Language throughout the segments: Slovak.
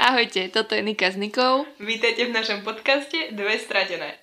Ahojte, toto je Nika s Nikou. Vítajte v našom podcaste Dve stratené.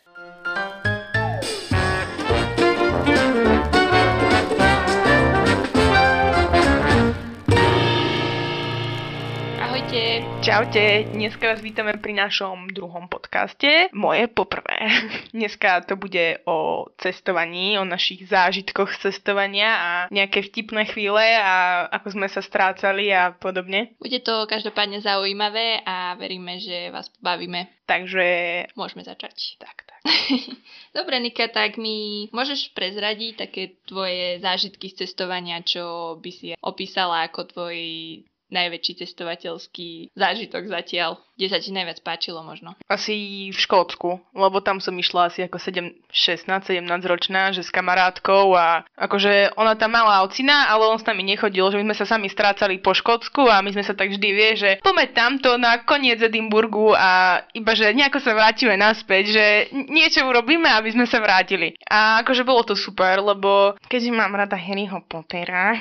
Ahojte. Čaute, dneska vás vítame pri našom druhom podcaste. Moje poprvé. Dneska to bude o cestovaní, o našich zážitkoch z cestovania a nejaké vtipné chvíle a ako sme sa strácali a podobne. Bude to každopádne zaujímavé a veríme, že vás pobavíme. Takže môžeme začať. Tak. Dobre, Nika, tak mi môžeš prezradiť také tvoje zážitky z cestovania, čo by si opísala ako tvoj najväčší cestovateľský zážitok zatiaľ? Kde sa ti najviac páčilo možno? Asi v Škótsku, lebo tam som išla asi ako 16-17 ročná, že s kamarátkou a akože ona tam mala ocina, ale on s nami nechodil, že my sme sa sami strácali po Škótsku a my sme sa tak vždy že poďme tamto na koniec Edinburgu a iba, že nejako sa vrátime naspäť, že niečo urobíme, aby sme sa vrátili. A akože bolo to super, lebo keďže mám rada Harryho Pottera,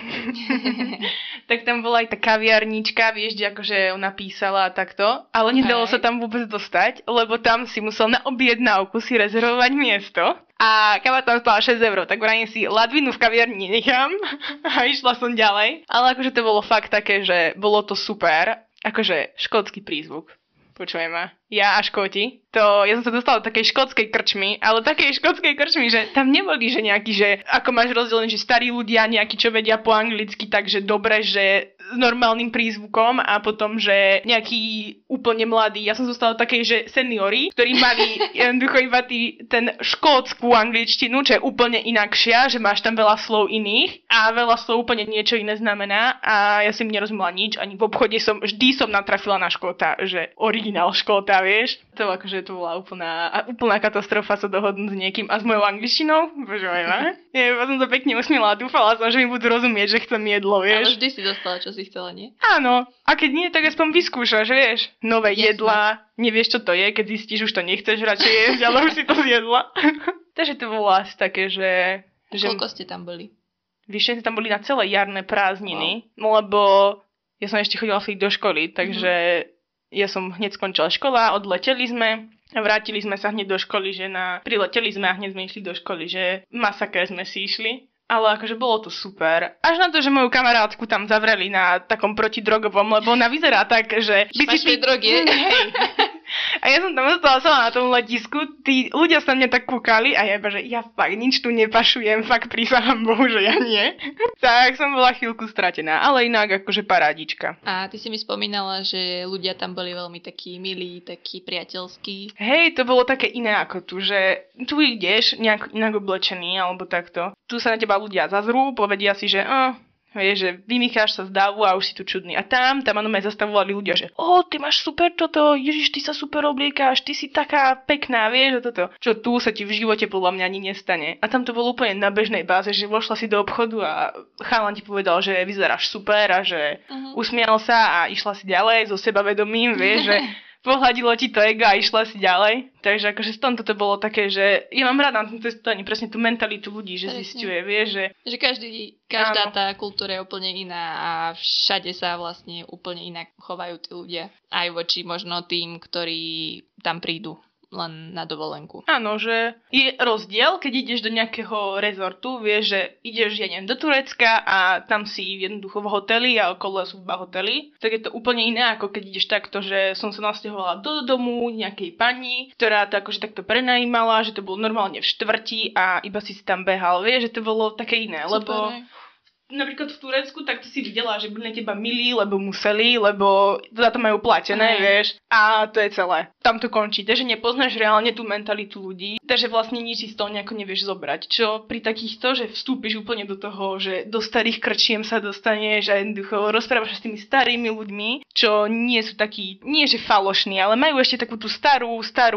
tak tam bola aj tá kaviarnička, vieš, kde akože ona písala a takto, ale nedalo sa tam vôbec dostať, lebo tam si musel na objednávku si rezervovať miesto a káva tam stala 6 €, tak vrajím si ladvinu v kaviarni nechám a išla som ďalej. Ale akože to bolo fakt také, že bolo to super, akože škótsky prízvuk. Počujem ma. Ja a Škóti. Ja som sa dostala do takej škótskej krčmy, ale takej škótskej krčmy, že tam neboli, že nejaký, že ako máš rozdelený, že starí ľudia, nejakí, čo vedia po anglicky, takže dobre, že s normálnym prízvukom a potom, že nejaký úplne mladý. Ja som zostala takej, že seniori, ktorí mali jednoducho iba ten škótsku angličtinu, čo je úplne inakšia, že máš tam veľa slov iných a veľa slov úplne niečo iné znamená a ja som nerozumela nič, ani v obchode vždy som natrafila na Škóta, že originál Škóta, vieš. To akože to bola úplná katastrofa sa dohodnúť s niekým a s mojou angličtinou. Bože ma. Ja som to pekne usmiela a dúfala som, že mi budú rozumieť, že chcem jedlo, vieš. Ale vždy si dostala, čo si chcela, nie? Áno. A keď nie, tak aspoň vyskúšaš, vieš. Nové jedlá, nevieš, čo to je, keď zistíš, už to nechceš radšej jesť, ale už si to zjedla. Takže to bolo asi také, že koľko ste tam boli? Vyššie sme tam boli na celé jarné prázdniny, lebo ja som ešte chodila do školy, takže ja som hneď skončila škola, odleteli sme a vrátili sme sa hneď do školy, prileteli sme a hneď sme išli do školy, že masaker sme si išli. Ale akože bolo to super. Až na to, že moju kamarátku tam zavreli na takom protidrogovom, lebo ona vyzerá tak, že drogy. Hej. A ja som tam ostala sama na tom letisku, tí ľudia sa mňa tak kúkali a ja iba, že ja fakt nič tu nepašujem, fakt prísahám Bohu, že ja nie. Tak som bola chvíľku stratená, ale inak akože parádička. A ty si mi spomínala, že ľudia tam boli veľmi takí milí, takí priateľskí. Hej, to bolo také iné ako tu, že tu ideš nejak inak oblečený alebo takto. Tu sa na teba ľudia zazrú, povedia si, že vieš, že vymýcháš sa z davu a už si tu čudný. A tam aj zastavovali ľudia, že ty máš super toto, Ježiš, ty sa super obliekáš, ty si taká pekná, vieš, toto. Čo tu sa ti v živote podľa mňa ani nestane. A tam to bolo úplne na bežnej báze, že vošla si do obchodu a chalan ti povedal, že vyzeráš super a že usmial sa a išla si ďalej so sebavedomím, vieš, že pohľadilo ti to ego a išla si ďalej. Takže akože v tomto to bolo také, že ja mám rada na tom cestovaní presne tú mentalitu ľudí, že zisťuje, vieš, že každá tá kultúra je úplne iná a všade sa vlastne úplne inak chovajú tí ľudia. Aj voči možno tým, ktorí tam prídu len na dovolenku. Áno, že je rozdiel, keď ideš do nejakého rezortu, vieš, že ideš, do Turecka a tam si jednoducho v hoteli a okolo sú iba hotely, tak je to úplne iné, ako keď ideš takto, že som sa nasťahovala do domu nejakej pani, ktorá to akože takto prenajímala, že to bolo normálne v štvrti a iba si tam behal, vieš, že to bolo také iné, super, lebo napríklad v Turecku, tak to si videla, že boli na teba milí, lebo museli, lebo za to majú platené, vieš. A to je celé. Tam to končí. Takže nepoznáš reálne tú mentalitu ľudí. Takže vlastne nič si z toho nejako nevieš zobrať. Čo pri takýchto, že vstúpiš úplne do toho, že do starých krčiem sa dostaneš a jednoducho rozprávaš s tými starými ľuďmi, čo nie sú takí, nie že falošní, ale majú ešte takú tú starú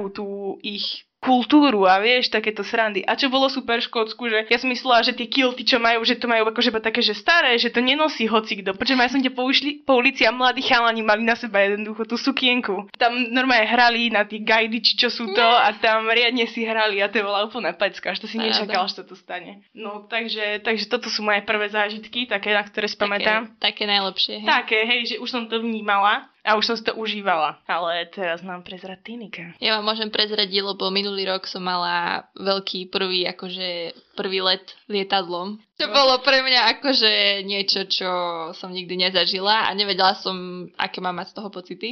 tú ich kultúru a vieš, takéto srandy. A čo bolo super v Škótsku, že ja som myslela, že tie kilty, čo majú, že to majú akože také, že staré, že to nenosí hocikdo. Počujem, ja som po ulici a mladí chalani mali na seba jednoducho tú sukienku. Tam normálne hrali na tie gajdy, či čo sú to a tam riadne si hrali a to bola úplná pecka, až to si nečakal, že to stane. No, takže toto sú moje prvé zážitky, také, na ktoré si pamätám. Také najlepšie, hej? Také, hej, že už som to vnímala. A už som si to užívala. Ale teraz nám prezrať Nika. Ja vám môžem prezradiť, lebo minulý rok som mala veľký prvý let lietadlom. Čo bolo pre mňa akože niečo, čo som nikdy nezažila a nevedela som, aké mám mať z toho pocity.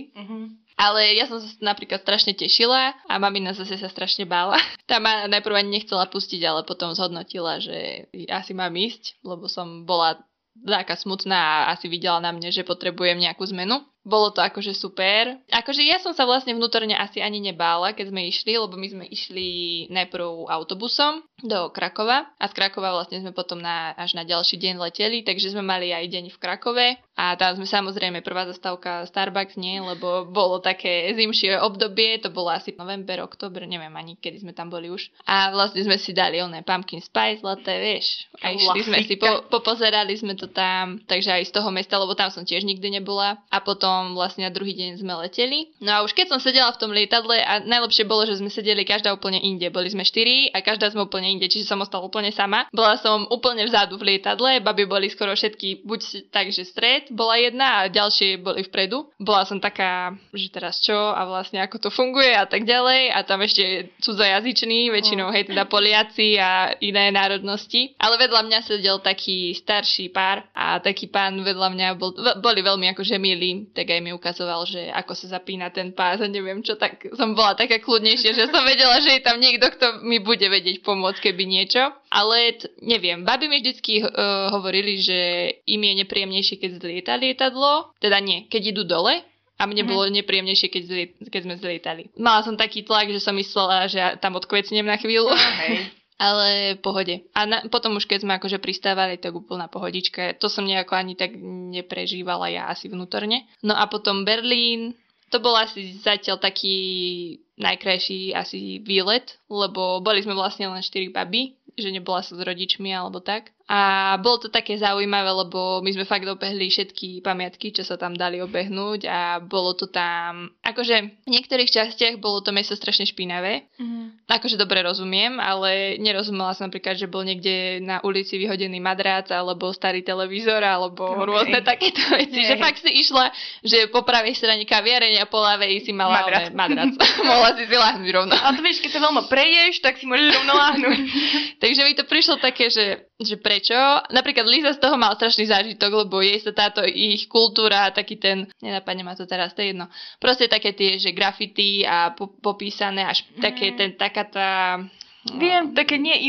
Ale ja som sa napríklad strašne tešila a mamina zase sa strašne bála. Tá ma najprv ani nechcela pustiť, ale potom zhodnotila, že asi mám ísť, lebo som bola taká smutná a asi videla na mne, že potrebujem nejakú zmenu. Bolo to akože super. Akože ja som sa vlastne vnútorne asi ani nebála, keď sme išli, lebo my sme išli najprv autobusom do Krakova a z Krakova vlastne sme potom až na ďalší deň leteli, takže sme mali aj deň v Krakove a tam sme samozrejme prvá zastávka Starbucks, nie, lebo bolo také zimšie obdobie, to bolo asi november, október, neviem ani kedy sme tam boli už. A vlastne sme si dali oné pumpkin spice latte, vieš. A išli sme si, popozerali sme to tam, takže aj z toho mesta, lebo tam som tiež nikdy nebola. A potom vlastne na druhý deň sme leteli. No a už keď som sedela v tom lietadle a najlepšie bolo, že sme sedeli každá úplne inde. Boli sme 4 a každá sme úplne inde, čiže som ostala úplne sama. Bola som úplne vzadu v lietadle, baby boli skoro všetky buď tak, že stred bola jedna a ďalšie boli vpredu. Bola som taká, že teraz čo a vlastne ako to funguje a tak ďalej a tam ešte cudzojazyční, väčšinou hej teda Poliaci a iné národnosti. Ale vedľa mňa sedel taký starší pár a taký pán vedľa mňa boli veľmi akože milí. Tak aj mi ukazoval, že ako sa zapína ten pás a neviem čo, tak som bola taká kľudnejšia, že som vedela, že je tam niekto, kto mi bude vedieť pomôcť, keby niečo. Ale neviem, babi mi vždycky hovorili, že im je nepríjemnejšie, keď zlieta lietadlo, teda nie, keď idú dole. A mne bolo nepríjemnejšie, keď sme zlietali. Mala som taký tlak, že som myslela, že ja tam odkvecnem na chvíľu. Okay. Ale pohode. A potom už keď sme akože pristávali, tak úplná pohodička. To som nejako ani tak neprežívala ja asi vnútorne. No a potom Berlín, to bol asi zatiaľ taký najkrajší asi výlet, lebo boli sme vlastne len 4 baby, že nebola sa s rodičmi alebo tak. A bolo to také zaujímavé, lebo my sme fakt obehli všetky pamiatky, čo sa tam dali obehnúť a bolo to tam, akože v niektorých častiach bolo to mesto strašne špinavé. Akože dobre rozumiem, ale nerozumela som napríklad, že bol niekde na ulici vyhodený madrác alebo starý televízor alebo rôzne takéto veci, že fakt si išla, že po pravej strane kaviareň a po ľavej si mala madrác. Mohla si láhnuť rovno. A to vieš, keď to veľmi preješ, tak si môžeš rovno láhnuť. Takže mi to prišlo také, že prečo? Napríklad Liza z toho mal strašný zážitok, lebo jej sa táto ich kultúra, taký ten, nenapadne ma to teraz, to je jedno. Proste také tie, že graffiti a popísané až také taká tá... Viem, také nie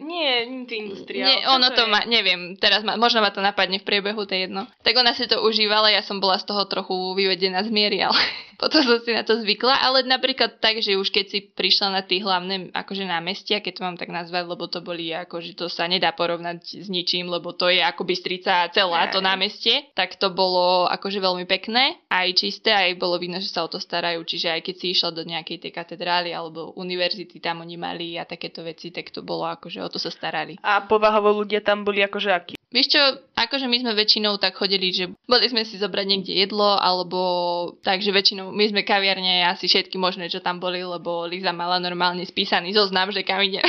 industriál. Nie, ono to má, neviem, teraz možno ma to napadne v priebehu, to je jedno. Tak ona si to užívala, ja som bola z toho trochu vyvedená z miery, ale potom som si na to zvykla, ale napríklad tak, že už keď si prišla na tie hlavné akože námestia, keď to mám tak nazvať, lebo to boli akože to sa nedá porovnať s ničím, lebo to je ako Bystrica celá to námestie, tak to bolo akože veľmi pekné, aj čisté, aj bolo vidno, že sa o to starajú, čiže aj keď si išla do nejakej tej katedrály alebo univerzity, tam oni mali a takéto veci, tak to bolo akože o to sa starali. A povahovo ľudia tam boli akože akí? Vieš čo, akože my sme väčšinou tak chodili, že boli sme si zobrať niekde jedlo, alebo takže väčšinou my sme kaviarne asi všetky možné, čo tam boli, lebo Liza mala normálne spísaný zoznam, že kam ide.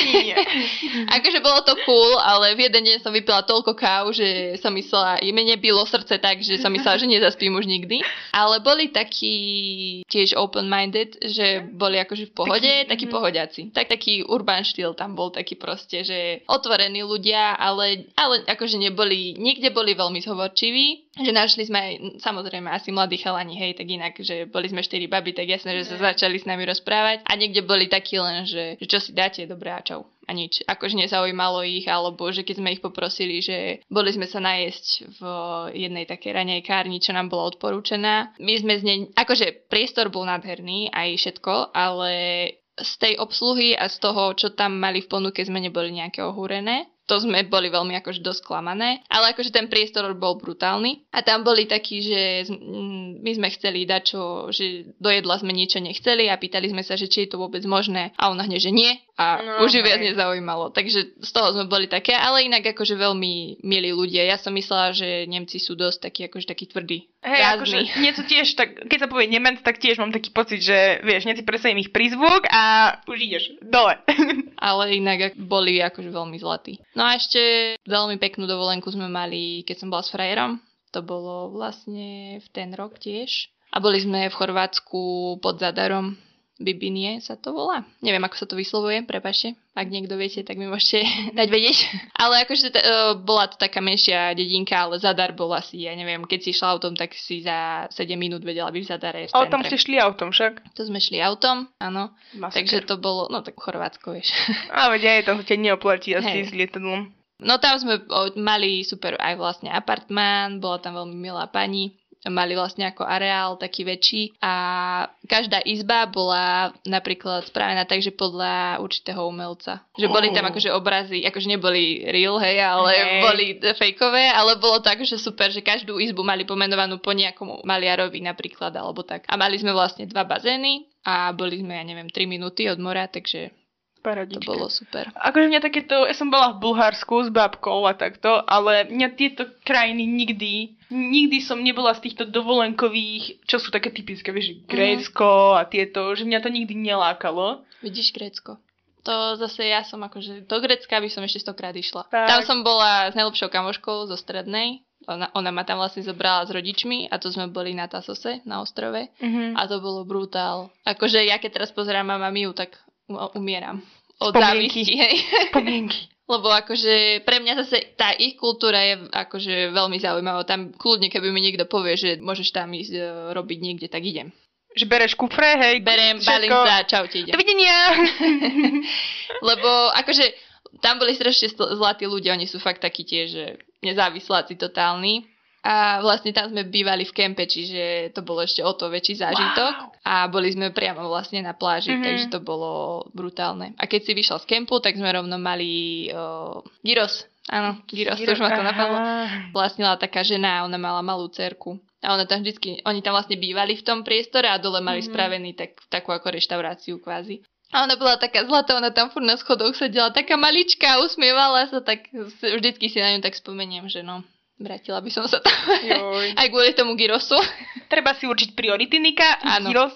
Akože bolo to cool, ale v jeden deň som vypila toľko káv, že som myslela, mne bylo srdce tak, že som myslela, že nezaspím už nikdy. Ale boli takí tiež open-minded, že boli akože v pohode, takí pohodiaci. Taký urban štýl tam bol, taký proste, že otvorení ľudia, ale akože niekde boli veľmi zhovorčiví, že našli sme aj, samozrejme, asi mladí chalani, hej, tak inak, že boli sme 4 baby, tak jasné, že sa začali s nami rozprávať a niekde boli takí len, že čo si dáte, dobré a čau. A nič, akože nezaujímalo ich, alebo že keď sme ich poprosili, že boli sme sa najesť v jednej takej raňajkárni, čo nám bola odporúčená. My sme z nej, akože priestor bol nádherný, aj všetko, ale z tej obsluhy a z toho, čo tam mali v ponuke, sme neboli nejaké ohúrené. To sme boli veľmi akože dosť klamané, ale akože ten priestor bol brutálny. A tam boli takí, že my sme chceli dať že do jedla sme niečo nechceli a pýtali sme sa, že či je to vôbec možné a ona hneď, že nie a už ju viac nezaujímalo. Takže z toho sme boli také, ale inak akože veľmi milí ľudia. Ja som myslela, že Nemci sú dosť takí akože takí tvrdí. Hej, akože niečo tiež, tak, keď sa povie Nemec, tak tiež mám taký pocit, že vieš, Nemci presne ich prízvuk a už ideš dole. Ale inak boli akože veľmi zlatí. No a ešte veľmi peknú dovolenku sme mali, keď som bola s frajerom. To bolo vlastne v ten rok tiež. A boli sme v Chorvátsku pod Zadarom. Bibinie sa to volá. Neviem, ako sa to vyslovuje, prepáčte. Ak niekto viete, tak mi môžete dať vedieť. Ale akože bola to taká menšia dedinka, ale Zadar bol asi, ja neviem, keď si išla autom, tak si za 7 minút vedela byť v Zadare. Ale tam ste šli autom však? To sme šli autom, áno. Masaker. Takže to bolo, no tak Chorvátsko, vieš. A veď aj tam sa ťa neoplatí asi s lietadlom. No tam sme mali super aj vlastne apartmán, bola tam veľmi milá pani. Mali vlastne ako areál taký väčší a každá izba bola napríklad spravená tak, že podľa určitého umelca. Že boli tam akože obrazy, akože neboli real, hej, ale boli fejkové, ale bolo to akože super, že každú izbu mali pomenovanú po nejakomu maliarovi napríklad, alebo tak. A mali sme vlastne 2 bazény a boli sme, ja neviem, 3 minúty od mora, takže Paradička. To bolo super. Akože mňa takéto, ja som bola v Bulharsku s babkou a takto, ale mňa tieto krajiny nikdy som nebola z týchto dovolenkových, čo sú také typické, vieš, Grécko a tieto, že mňa to nikdy nelákalo. Vidíš Grécko? To zase ja som akože, do Grécka by som ešte 100-krát išla. Tak. Tam som bola s najlepšou kamoškou zo strednej. Ona ma tam vlastne zobrala s rodičmi a to sme boli na Tasose, na ostrove. A to bolo brutál. Akože ja keď teraz pozerám a Miu, tak umieram. Od závisti, hej. Spomienky. Lebo akože pre mňa zase tá ich kultúra je akože veľmi zaujímavá. Tam kľudne, keby mi niekto povie, že môžeš tam ísť robiť niekde, tak idem. Že bereš kufre, hej. Berem, balím sa, čaute, idem. Dovidenia. Lebo akože tam boli strašne zlatí ľudia, oni sú fakt takí tiež nezávisláci totálni. A vlastne tam sme bývali v kempe, čiže to bolo ešte o to väčší zážitok. Wow. A boli sme priamo vlastne na pláži, takže to bolo brutálne. A keď si vyšla z kempu, tak sme rovno mali gyros. Áno, gyros, to už ma to napadlo. Vlastnila taká žena, ona mala malú dcerku. A ona tam oni tam vlastne bývali v tom priestore a dole mali spravený takú ako reštauráciu kvázi. A ona bola taká zlatá, ona tam furt na schodoch sedela, taká maličká, usmievala sa, tak vždycky si na ňu tak spomeniem, že no, vrátila by som sa tam. Aj kvôli tomu gyrosu. Treba si určiť priority, Nika. Áno. Gyros.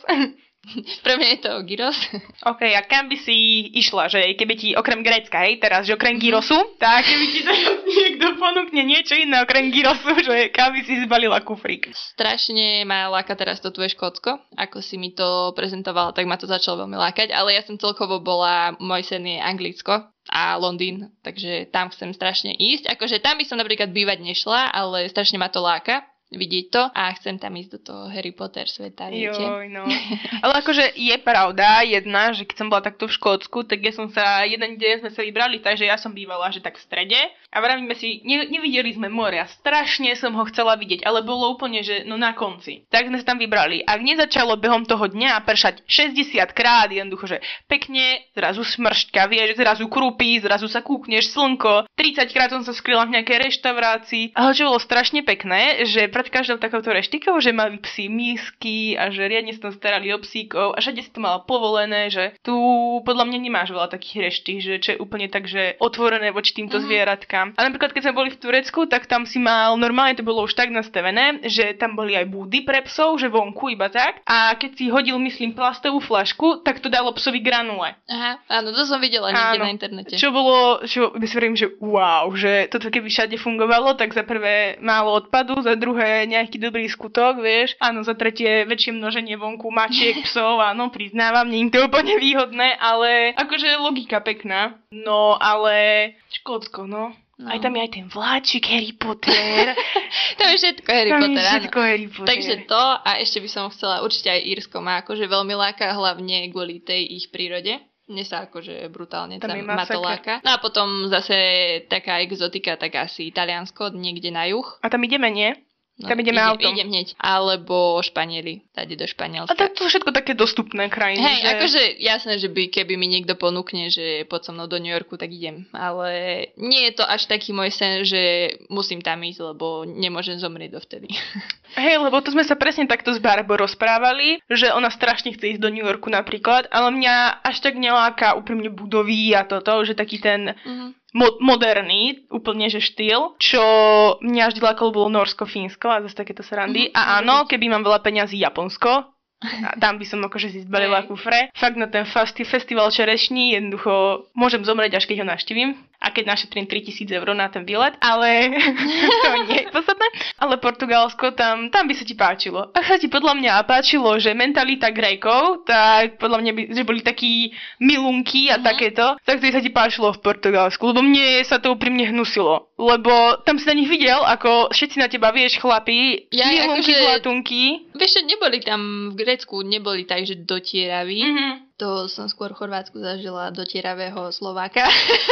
Pre mňa je to gyros. OK, a kam by si išla, že keby ti okrem Grécka, hej, teraz, že okrem gyrosu, tak keby ti teraz niekto ponúkne niečo iné okrem gyrosu, že kam by si zbalila kufrík? Strašne ma láka teraz to tvoje Škótsko. Ako si mi to prezentovala, tak ma to začalo veľmi lákať, ale ja som celkovo môj sen je Anglicko a Londýn, takže tam chcem strašne ísť. Akože tam by som napríklad bývať nešla, ale strašne ma to láka vidieť to a chcem tam ísť do toho Harry Potter sveta, viete. Joj, no. Ale akože je pravda jedna, že keď som bola takto v Škótsku, tak ja som sa, jeden deň sme sa vybrali, takže ja som bývala, že tak v strede a vravíme si, nevideli sme more a strašne som ho chcela vidieť, ale bolo úplne, že no na konci. Tak sme sa tam vybrali. Ak nezačalo behom toho dňa pršať 60 krát, jednoducho, že pekne, zrazu smršťka, vieš, zrazu krúpi, zrazu sa kúkneš, slnko, 30 krát som sa skryla v nejakej reštaurácii, ale čo bolo strašne pekné, že pred každou takouto reštikou, že mali psi mísky a že riadne sa tam starali o psíkov a všade si to mala povolené, že tu podľa mňa nemáš veľa takých reští, že čo je úplne tak, že otvorené voči týmto zvieratkám. A napríklad keď sme boli v Turecku, tak tam si mal, normálne to bolo už tak nastavené, že tam boli aj búdy pre psov, že vonku iba tak. A keď si hodil, myslím, plastovú flašku, tak to dalo psovi granule. Aha, áno, to som videla niekde na internete. Čo bolo, my si verím, že wow, že toto keby všade fungovalo, tak za prvé málo odpadu, za druhé nejaký dobrý skutok, vieš. Áno, za tretie väčšie množenie vonku mačiek, psov, áno, priznávam, nie je to úplne výhodné, ale akože logika pekná. No, ale Škótsko, no. Aj tam je aj ten vláčik Harry Potter. To je všetko Harry Potter, áno. Harry Potter. Takže to a ešte by som chcela, určite aj Írsko má akože veľmi láka, hlavne kvôli tej ich prírode. Mne sa akože brutálne tam ma to láka. No a potom zase taká exotika, tak asi Taliansko, niekde na juh. A tam ideme, nie? No, tam ideme autom. Idem hneď. Alebo Španieli. Tady do Španielska. A tak to všetko také dostupné krajiny. Hej, že... akože jasné, že keby mi niekto ponúkne, že poď so mnou do New Yorku, tak idem. Ale nie je to až taký môj sen, že musím tam ísť, lebo nemôžem zomrieť dovtedy. Hej, lebo to sme sa presne takto s Barbou rozprávali, že ona strašne chce ísť do New Yorku napríklad, ale mňa až tak neláka úprimne budovy a toto, že taký ten... moderný, úplne že štýl, čo mňa vždy lákalo bolo Norsko, Fínsko a zase takéto srandy. A áno, keby mám veľa peňazí, Japonsko, A tam by som akože si zbalila kufre. Fakt na ten festival čerešní jednoducho môžem zomrieť, až keď ho navštívim. A keď našetrím 3 000 eur na ten výlet, ale to nie je podstatné. Ale Portugalsko, tam by sa ti páčilo. Ak sa ti podľa mňa páčilo, že mentalita Grékov, tak podľa mňa by, že boli takí milunky a takéto, tak to sa ti páčilo v Portugalsku, lebo mne sa to úprimne hnusilo. Lebo tam si na nich videl, ako všetci na teba, vieš, chlapi, milunky, zlatunky. Vieš, že neboli tam v Grécku, neboli tak, že dotieraví. To som skôr v Chorvátsku zažila dotieravého Slováka,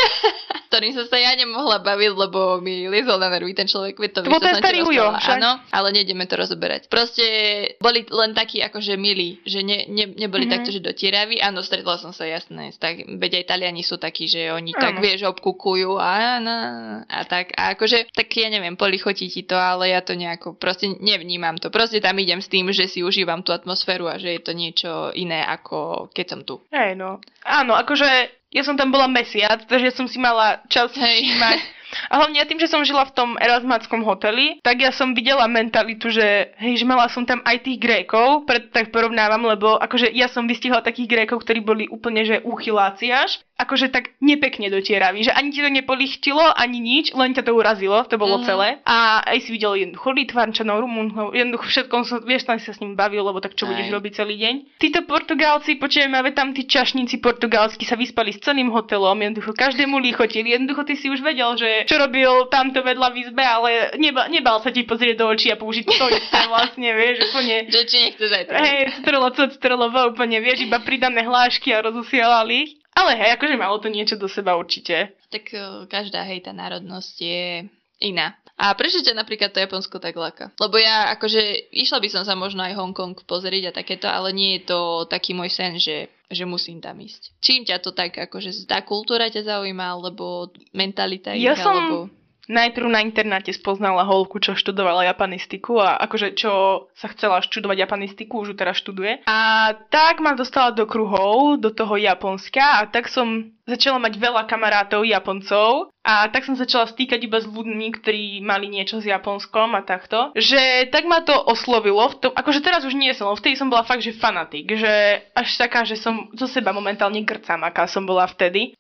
ktorým som sa ja nemohla baviť, lebo mi liezol na nervy ten človek. To bol ten starý ujo, áno, ale nejdeme to rozoberať. Proste boli len takí akože milí, že neboli takto, že dotieraví. Áno, stretla som sa, jasné. Tak, veď aj Taliani sú takí, že oni tak, vieš, obkukujú a tak. A akože, tak ja neviem, polichotí ti to, ale ja to nejako, proste nevnímam to. Proste tam idem s tým, že si užívam tú atmosféru a že je to niečo iné, ako keď som tu. Hej, no. Áno, akože ja som tam bola mesiac, takže som si mala čas všímať. A hlavne ja tým, že som žila v tom erasmáckom hoteli, tak ja som videla mentalitu, že hej, že mala som tam aj tých Grékov, preto tak porovnávam, lebo akože ja som vystihla takých Grékov, ktorí boli úplne, že úchyláci až, akože tak nepekne dotieraví, že ani ti to nepolichtilo, ani nič, len ťa to urazilo, to bolo celé. A aj si videl jednoducho Litvánčanov, Rumunov, jednoducho všetko som, vieš, tam si sa s ním bavil, lebo tak čo budeš robiť celý deň. Títo Portugálci, počujeme, tam tí čašníci portugalskí sa vyspali s celým hotelom, jednoducho každému líchotili, jednoducho ty si už vedel, že čo robil tamto vedľa v izbe, ale nebal sa ti pozrieť do očí a použiť to isté vlastne, vieš, úplne. Že či nechceš aj to. Hej, strelo, úplne, vieš, iba pridané hlášky a rozusielali ich. Ale hej, akože malo to niečo do seba určite. Tak každá, hej, tá národnosť je iná. A prečo ťa napríklad to Japonsko tak láka? Lebo ja akože išla by som sa možno aj Hongkong pozrieť a takéto, ale nie je to taký môj sen, že musím tam ísť. Čím ťa to tak, akože tá kultúra ťa zaujíma, alebo mentalita ich, alebo... Najprv na internáte spoznala holku, čo študovala japanistiku a akože čo sa chcela študovať japanistiku, už ju teraz študuje. A tak ma dostala do kruhov, do toho Japonska a tak som začala mať veľa kamarátov Japoncov a tak som začala stýkať iba s ľuďmi, ktorí mali niečo s Japonskom a takto. Že tak ma to oslovilo, akože teraz už nie som, vtedy som bola fakt, že fanatik, že až taká, že som zo seba momentálne grcam, aká som bola vtedy.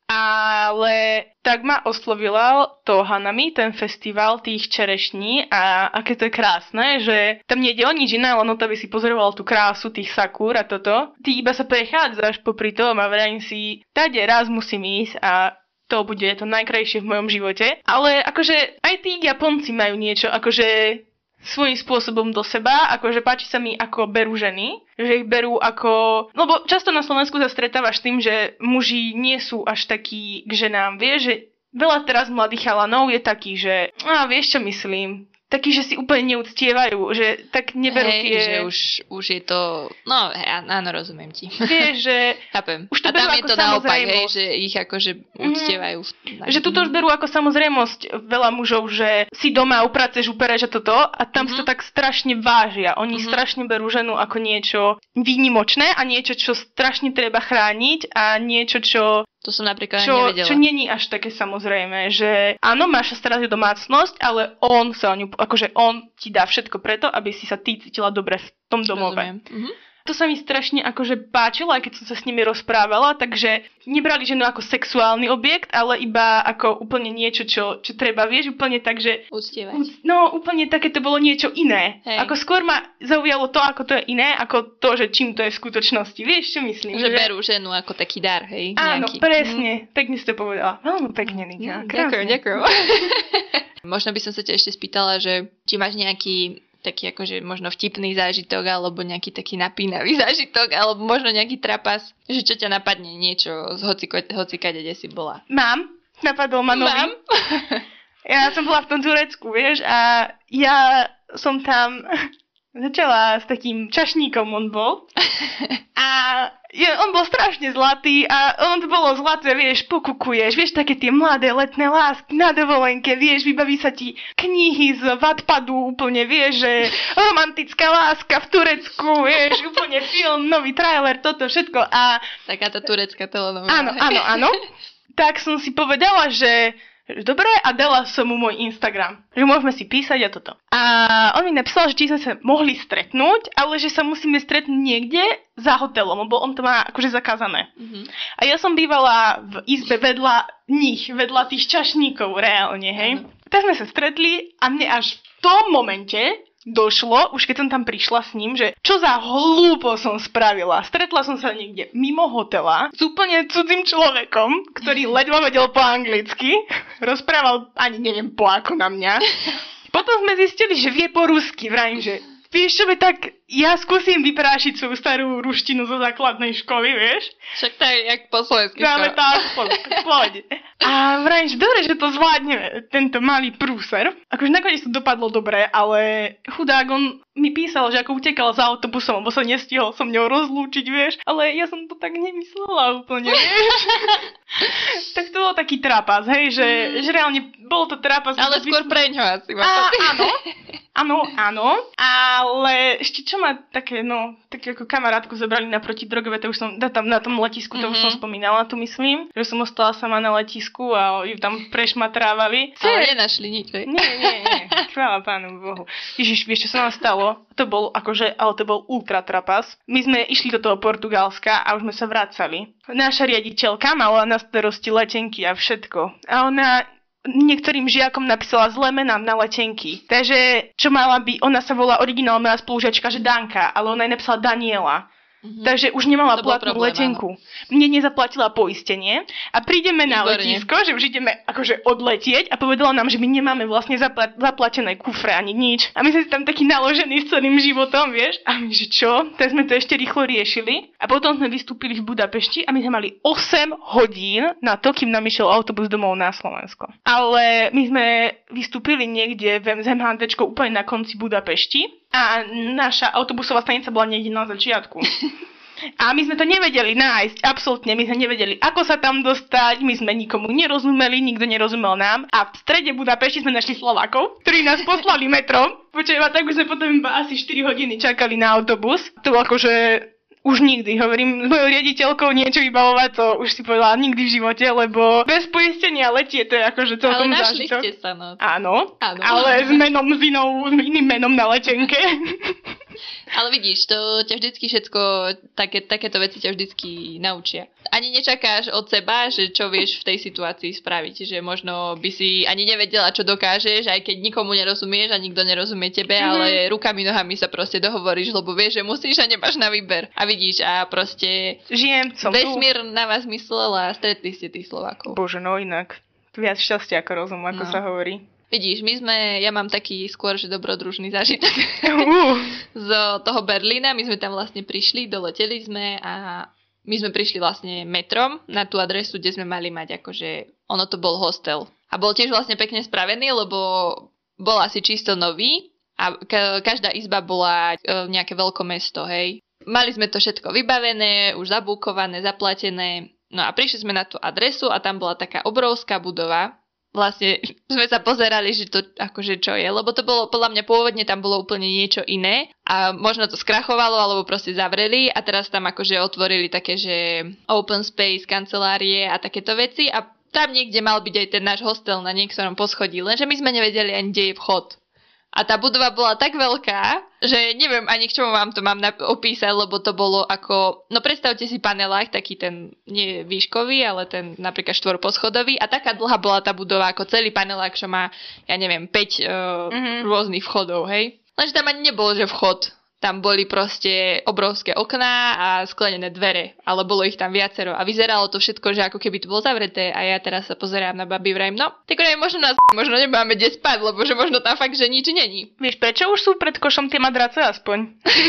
Ale tak ma oslovila to Hanami, ten festival tých čerešní a aké to je krásne, že tam nejde o nič iné, len to by si pozoroval tú krásu tých sakúr a toto. Ty iba sa prechádzaš popri tom a vrajím si, tade raz musím ísť a to bude to najkrajšie v mojom živote. Ale akože aj tí Japonci majú niečo akože svojím spôsobom do seba, akože páči sa mi, ako berú ženy, že ich berú ako... Lebo často na Slovensku sa stretávaš s tým, že muži nie sú až takí k ženám, vieš, že veľa teraz mladých chalanov je taký, že vieš čo myslím, takí, že si úplne neúctievajú, že tak neberú tie... že už je to... No, áno, rozumiem ti. Vieš, že... Chápem. Už to a tam je to naopak, hej, že ich akože uctievajú. Že tu to už berú ako samozrejmosť veľa mužov, že si doma upraceš, upereš a toto a tam si to tak strašne vážia. Oni strašne berú ženu ako niečo výnimočné a niečo, čo strašne treba chrániť a niečo, čo... To som napríklad nevedela. Čo není až také samozrejme, že áno, máš sa starať o domácnosť, ale on sa o ňu, akože on ti dá všetko preto, aby si sa ty cítila dobre v tom domove. Rozumiem. To sa mi strašne akože páčilo, aj keď som sa s nimi rozprávala, takže nebrali ženu ako sexuálny objekt, ale iba ako úplne niečo, čo treba, vieš, úplne tak, že... Uctievať. No, úplne také to bolo niečo iné. Hej. Ako skôr ma zaujalo to, ako to je iné, ako to, že čím to je v skutočnosti. Vieš, čo myslím? Že berú ženu ako taký dar, hej? Áno, nejaký. Presne. Pekne si to povedala. Veľmi pekne, Nika. Ďakujem. Možno by som sa ťa ešte spýtala, že či máš nejaký taký akože možno vtipný zážitok, alebo nejaký taký napínavý zážitok, alebo možno nejaký trapas, že čo ťa napadne niečo z hocikade, kde si bola. Napadol ma nový. Mám. Ja som bola v tom Turecku, vieš, a ja som tam začala s takým čašníkom, on bol. A on bol strašne zlatý a on to bolo zlaté, vieš, pokukuješ, vieš, také tie mladé letné lásky na dovolenke, vieš, vybaví sa ti knihy z Wattpadu úplne, vieš, že romantická láska v Turecku, vieš, úplne film, nový trailer, toto všetko a... Taká tá turecká telenovela. Áno. Tak som si povedala, že Dobre, a dala som mu môj Instagram, že môžeme si písať a toto. A on mi napísal, že či sme sa mohli stretnúť, ale že sa musíme stretnúť niekde za hotelom, lebo on to má akože zakázané. A ja som bývala v izbe vedľa tých čašníkov reálne, hej. Tak sme sa stretli a mne až v tom momente došlo, už keď som tam prišla s ním, že čo za hlúpo som spravila. Stretla som sa niekde mimo hotela s úplne cudzým človekom, ktorý ledva vedel po anglicky, rozprával ani neviem po ako na mňa. Potom sme zistili, že vie po rusky, vrajím, že vieš čo, tak ja skúsim vyprášiť svoju starú ruštinu zo základnej školy, vieš? Však to je jak po slovensky. Dáme tak, poď. A vrajím, že dobre, že to zvládneme, tento malý prúser. Akože nakoniec to dopadlo dobre, ale chudák, on mi písal, že ako utekal za autobusom, lebo sa nestihol so mňou rozlúčiť, vieš? Ale ja som to tak nemyslela úplne, vieš? Tak to bol taký trapas, hej, že reálne bolo to trapas. Ale skôr preňho asi. Áno, ale ešte čo ma také, také ako kamarátku zobrali na protidrogové, to už som tam na tom letisku, to už som spomínala, tu myslím, že som ostala sama na letisku a ju tam prešmatrávali. Ale nenašli nič, hej? Nie, chvála Pánu Bohu. Ježiš, vieš, čo sa nám stalo? To bol ultra trapas. My sme išli do toho Portugalska a už sme sa vracali. Naša riaditeľka mala na starosti letenky a všetko. A ona niektorým žiakom napísala zlé mená na letenky. Takže, čo mala by, ona sa volá originálna moja spolužiačka, že Danka, ale ona jej napísala Daniela. Takže už nemala platnú letenku. Mne nezaplatila poistenie a prídeme na letisko, že už ideme akože odletieť a povedala nám, že my nemáme vlastne zaplatené kufre ani nič. A my sme si tam takí naložení s celým životom, vieš? A my, že čo? Tak sme to ešte rýchlo riešili a potom sme vystúpili v Budapešti a my sme mali 8 hodín na to, kým nám išiel autobus domov na Slovensko. Ale my sme vystúpili niekde v MHDčko úplne na konci Budapešti. A naša autobusová stanica bola niekde na začiatku. A my sme to nevedeli nájsť, absolútne, my sme nevedeli, ako sa tam dostať, my sme nikomu nerozumeli, nikto nerozumel nám. A v strede Budapešti sme našli Slovákov, ktorí nás poslali metrom. Počujem, tak už sme potom iba asi 4 hodiny čakali na autobus. To bolo akože už nikdy, hovorím, s mojou riaditeľkou niečo vybavovať, to už si povedala nikdy v živote, lebo bez poistenia letie, to je akože celkom zážitok. Ale našli ste sa, no. Áno, ale s iným menom na letenke. Ale vidíš, to ťa vždycky všetko, takéto veci ťa vždycky naučia. Ani nečakáš od seba, že čo vieš v tej situácii spraviť, že možno by si ani nevedela, čo dokážeš, aj keď nikomu nerozumieš a nikto nerozumie tebe, ale rukami, nohami sa proste dohovoríš, lebo vieš, že musíš a nemáš na výber. A vidíš, a proste vesmír na vás myslel a stretli ste tých Slovákov. Bože, no inak. Viac šťastia ako rozum, ako sa hovorí. Vidíš, ja mám taký skôr, že dobrodružný zážitok z toho Berlína. My sme tam vlastne prišli, doleteli sme a my sme prišli vlastne metrom na tú adresu, kde sme mali mať akože, ono to bol hostel. A bol tiež vlastne pekne spravený, lebo bol asi čisto nový a každá izba bola nejaké veľkomesto, hej. Mali sme to všetko vybavené, už zabúkované, zaplatené. No a prišli sme na tú adresu a tam bola taká obrovská budova. Vlastne sme sa pozerali, že to akože čo je, lebo to bolo, podľa mňa pôvodne tam bolo úplne niečo iné a možno to skrachovalo, alebo proste zavreli a teraz tam akože otvorili také, že open space, kancelárie a takéto veci a tam niekde mal byť aj ten náš hostel na niektorom poschodí, lenže my sme nevedeli ani, kde je vchod. A tá budova bola tak veľká, že neviem ani k čomu vám to mám opísať, lebo to bolo ako, no predstavte si panelák, taký ten nie výškový, ale ten napríklad štvorposchodový a taká dlhá bola tá budova ako celý panelák, čo má, ja neviem, 5 rôznych vchodov, hej. Lenže tam ani nebolo, že vchod. Tam boli proste obrovské okná a sklenené dvere, ale bolo ich tam viacero a vyzeralo to všetko, že ako keby to bolo zavreté a ja teraz sa pozerám na babi, vrajím, no, tak možno možno nemáme kde spať, lebo že možno tam fakt, že nič není. Vieš, prečo už sú pred košom tie madrace aspoň?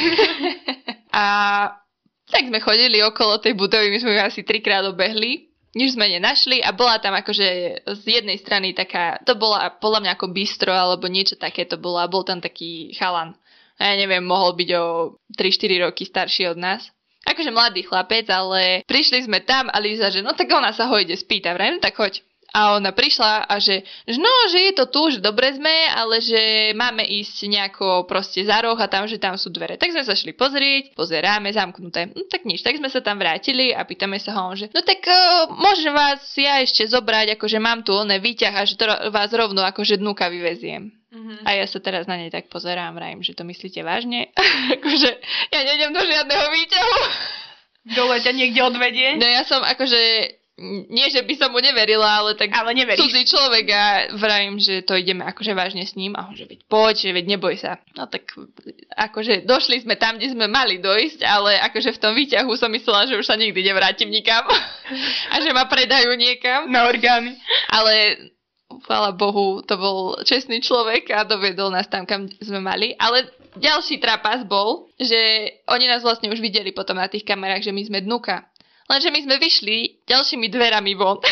A tak sme chodili okolo tej budovy, my sme ju asi 3-krát obehli, nič sme nenašli a bola tam akože z jednej strany taká, to bola podľa mňa ako bistro alebo niečo také to bolo a bol tam taký chalan. Ja neviem, mohol byť o 3-4 roky starší od nás. Akože mladý chlapec, ale prišli sme tam a Líza, že no tak ona sa ho ide spýta, vrajím, tak choď. A ona prišla a že no, že je to tu, že dobre sme, ale že máme ísť nejako proste za roh a tam, že tam sú dvere. Tak sme sa šli pozrieť, pozeráme, zamknuté. No tak nič, tak sme sa tam vrátili a pýtame sa ho, že no tak môžem vás ja ešte zobrať, akože mám tu oné výťah a že to vás rovno akože dnuka vyveziem. A ja sa teraz na nej tak pozerám, vrajím, že to myslíte vážne? Akože ja nejdem do žiadneho výťahu. Dole ťa niekde odvedie? No ja som akože nie, že by som mu neverila, ale tak cudzí človek a vrajím, že to ideme akože vážne s ním a on že poď, že neboj sa. No tak akože došli sme tam, kde sme mali dojsť, ale akože v tom výťahu som myslela, že už sa nikdy nevrátim nikam a že ma predajú niekam. Na orgány. Ale chvála Bohu, to bol čestný človek a doviedol nás tam, kam sme mali. Ale ďalší trapas bol, že oni nás vlastne už videli potom na tých kamerách, že my sme dnuka. Lenže my sme vyšli ďalšími dverami von.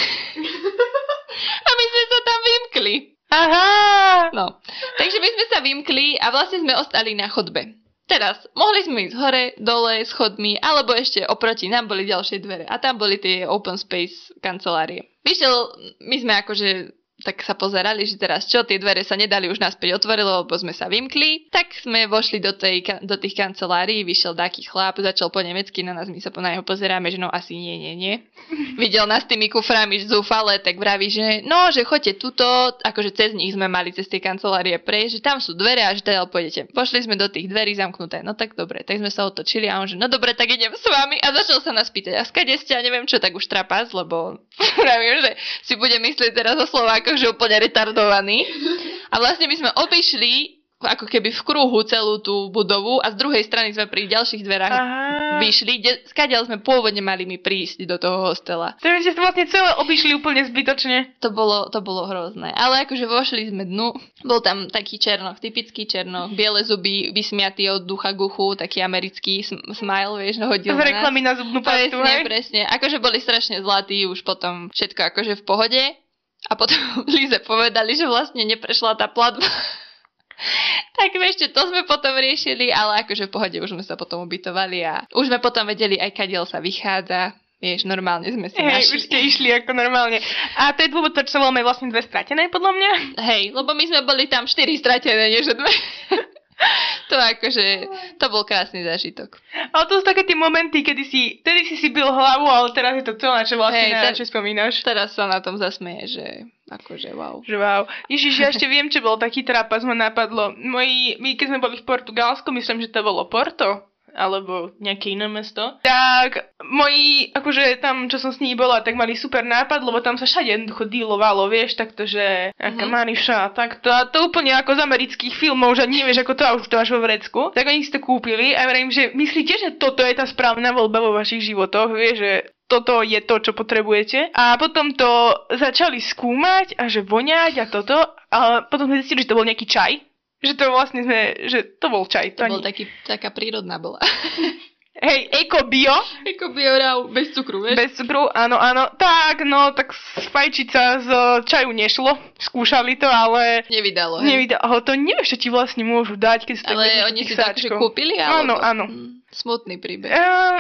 A my sme sa tam vymkli. Aha! No, takže my sme sa vymkli a vlastne sme ostali na chodbe. Teraz, mohli sme ísť hore, dole, schodmi, alebo ešte oproti nám boli ďalšie dvere. A tam boli tie open space kancelárie. My sme akože tak sa pozerali, že teraz čo, tie dvere sa nedali už naspäť otvoriť, lebo sme sa vymkli. Tak sme vošli do tých kancelárií, vyšiel taký chlap, začal po nemecky na nás, my sa na neho pozeráme, že no asi nie. Videl nás tými kuframi zúfale, tak vraví, že no, že choďte tuto, akože cez nich sme mali cez tie kancelárie prejsť, že tam sú dvere a že teda pôjdete. Pošli sme do tých dverí zamknuté, no tak dobre, tak sme sa otočili a on že no dobre, tak idem s vami a začal sa nás pýtať, a skade ste, a neviem čo, tak už trapas, lebo vravím, že si bude myslieť teraz o Slovákoch, že úplne retardovaný. A vlastne my sme obišli ako keby v kruhu celú tú budovu a z druhej strany sme pri ďalších dverách vyšli, skadiaľ sme pôvodne mali mi prísť do toho hostela. Takže ste vlastne celé obišli úplne zbytočne. To bolo hrozné. Ale akože vošli sme dnu, bol tam taký černoch, typický černoch, biele zuby, vysmiatý od ducha k uchu, taký americký smile, vieš, hodil na nás. Z reklamy na zubnú pastu, presne. Akože boli strašne zlatí, už potom všetko akože v pohode. A potom Líze povedali, že vlastne neprešla tá platba. Tak ešte to sme potom riešili, ale akože v pohode už sme sa potom ubytovali a už sme potom vedeli aj kadiaľ sa vychádza. Vieš, normálne sme si našli. Už ste išli ako normálne. A to je dôvod, prečo máme vlastne 2 stratené, podľa mňa? Hej, lebo my sme boli tam 4 stratené, nie že 2. To akože, to bol krásny zážitok. Ale to sú také tie momenty, kedy si bil hlavu, ale teraz je to celé, čo vlastne najradšej spomínaš. Teraz sa na tom zasmeje, že akože wow. Že wow. Ježiš, ja ešte viem, čo bol taký trapas, ma napadlo. My keď sme boli v Portugalsku, myslím, že to bolo Porto, alebo nejaké iné mesto, tak moji, akože tam, čo som s ní bola, tak mali super nápad, lebo tam sa všade jednoducho dealovalo, vieš, takto, že aká Mariša, takto, a to úplne ako z amerických filmov, že nevieš, ako to, a už to máš vo vrecku. Tak oni si to kúpili a verím, že myslíte, že toto je tá správna voľba vo vašich životoch, vieš, že toto je to, čo potrebujete. A potom to začali skúmať a že voňať a toto, a potom sme zistili, že to bol nejaký čaj. Že to vlastne že to bol čaj. To bol taká prírodná bola. Hej, eko-bio. Eko-bio, bez cukru, vieš? Bez cukru, áno. Tak fajčiť sa z čaju nešlo. Skúšali to, ale nevydalo. Ale to nevieš, čo ti vlastne môžu dať, keď si tak... Ale oni si tak, že kúpili, alebo... Áno. Smutný príbeh.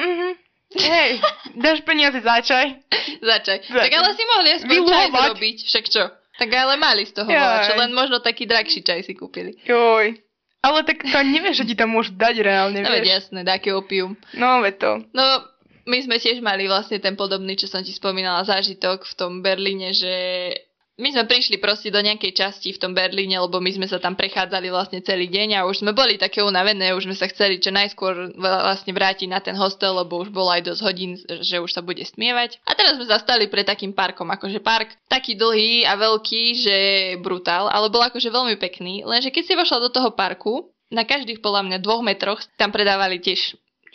Hej, dáš peniaze za čaj. Za čaj. Tak ale si mohli aspoň čaj zrobiť, však čo? Tak ale mali z toho čo len možno taký drahší čaj si kúpili. Joj. Ale tak to nevieš, že ti tam môžu dať reálne, no, vieš. No jasné, také opium. No, veď to. No, my sme tiež mali vlastne ten podobný, čo som ti spomínala, zážitok v tom Berlíne, že my sme prišli proste do nejakej časti v tom Berlíne, lebo my sme sa tam prechádzali vlastne celý deň a už sme boli také unavené, už sme sa chceli čo najskôr vlastne vrátiť na ten hostel, lebo už bolo aj dosť hodín, že už sa bude stmievať. A teraz sme zastali pred takým parkom, akože park taký dlhý a veľký, že brutál, ale bol akože veľmi pekný, lenže keď si vošla do toho parku, na každých podľa mňa 2 metroch tam predávali tiež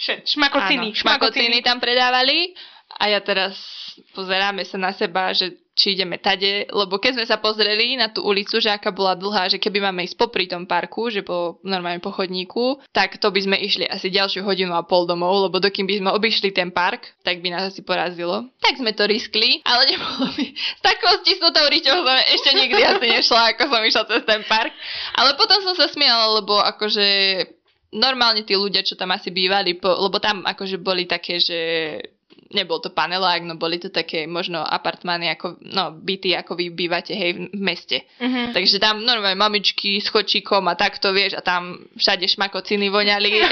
šmakociny tam predávali a ja teraz pozeráme sa na seba, že či ideme tade, lebo keď sme sa pozreli na tú ulicu, že aká bola dlhá, že keby máme ísť popri tom parku, že normálne po chodníku, tak to by sme išli asi ďalšiu 1,5 hodinu domov, lebo dokým by sme obišli ten park, tak by nás asi porazilo. Tak sme to riskli, ale nebolo mi s takou stisnutou riťou som ešte nikdy asi nešla, ako som išla cez ten park. Ale potom som sa smiala, lebo akože normálne tí ľudia, čo tam asi bývali, lebo tam akože boli také, že nebol to panelák, no boli to také možno apartmány, ako, no byty, ako vy bývate, hej, v meste. Takže tam normálne mamičky s chočíkom a takto, vieš, a tam všade šmakociny voňali.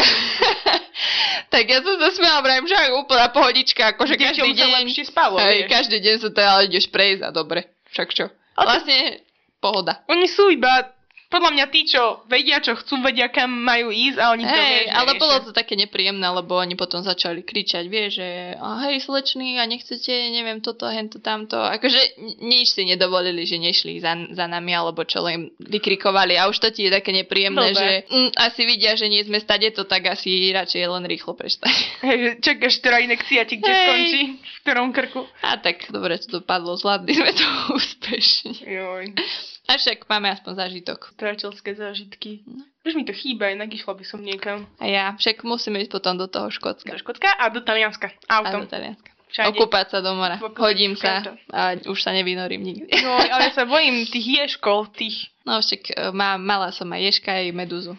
Tak ja som sa smiala, vrajím, že úplná pohodička, akože každý deň, lepšie spalo, hej, každý deň sa teda ideš prejsť a dobre, však čo. Vlastne pohoda. Oni sú iba, podľa mňa tí, čo vedia, čo chcú, vedia, kam majú ísť a oni to vieš, ale bolo to také nepríjemné, lebo oni potom začali kričať, vieš, že hej, slečný, a nechcete, neviem, toto, hento, tamto. Akože nič si nedovolili, že nešli za nami, alebo čo len vykrikovali. A už to ti je také nepríjemné, že asi vidia, že nie sme stade, to tak asi radšej len rýchlo prestať. Hej, že čakáš, ktorá inekcia ti kde skončí, v ktorom krku. A tak, dobre, to dopadlo, zvládli sme to úspešne. Joj. A však máme aspoň zážitok. Priateľské zážitky. Už mi to chýba, inak išla by som niekam. A ja, však musíme ísť potom do toho Škótska. Do Škótska a do Talianska. Autom. A do Talianska. Všade. Okúpať sa do mora. Hodím sa a už sa nevynorím nikdy. No, ale ja sa bojím tých ješkov, tých... No však mala som aj ježka, aj medúzu.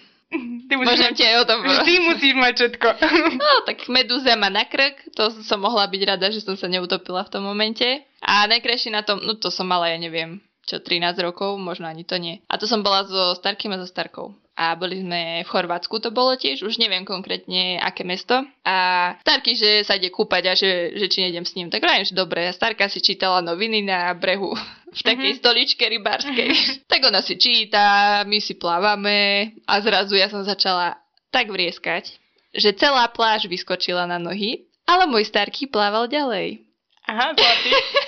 Môžem ti aj o tom povedať. Vždy musíš mať všetko. No, tak medúza má na krk, to som mohla byť rada, že som sa neutopila v tom momente. A najkrajšie na tom, no to som mala, ja neviem, 13 rokov, možno ani to nie. A to som bola so starkým a so starkou. A boli sme v Chorvátsku, to bolo tiež, už neviem konkrétne, aké mesto. A starky, že sa ide kúpať a že či nejdem s ním. Tak vravím, že dobre, a starka si čítala noviny na brehu v takej stoličke rybárskej. Tak ona si číta, my si plávame a zrazu ja som začala tak vrieskať, že celá pláž vyskočila na nohy, ale môj starky plával ďalej. Aha, zlatý.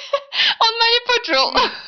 On ma nepočul.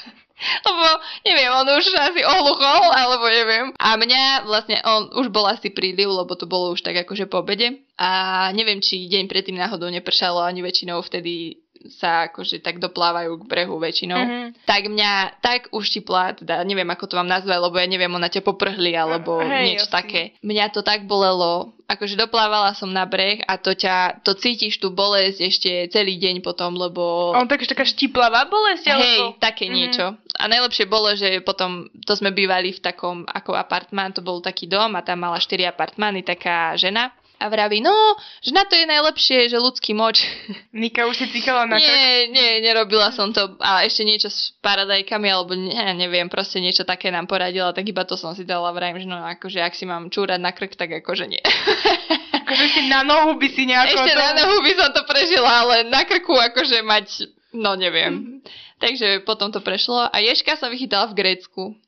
Lebo, neviem, on už asi ohluchol, alebo neviem. A mňa vlastne, on už bol asi príliv, lebo to bolo už tak akože po obede. A neviem, či deň predtým náhodou nepršalo, ani väčšinou vtedy sa akože tak doplávajú k brehu väčšinou. Tak mňa tak uštipla, teda neviem, ako to mám nazvať, lebo ja neviem, ona ťa poprhli, alebo niečo také. Mňa to tak bolelo, akože doplávala som na breh a to cítiš tú bolesť ešte celý deň potom, lebo... On taká štiplavá bolesť, alebo... Hej, také niečo. A najlepšie bolo, že potom, to sme bývali v takom, ako apartmán, to bol taký dom a tam mala 4 apartmány, taká žena. A vraví, no, že na to je najlepšie, že ľudský moč. Nika už si cíkala na krk? Nie, nerobila som to. A ešte niečo s paradajkami, alebo neviem, proste niečo také nám poradila, tak iba to som si dala, vravím, že no, akože ak si mám čúrať na krk, tak akože nie. Akože si na nohu by si nejako... Ešte na nohu by som to prežila, ale na krku akože mať, no neviem. Takže potom to prešlo. A ježka som vychytala v Grécku.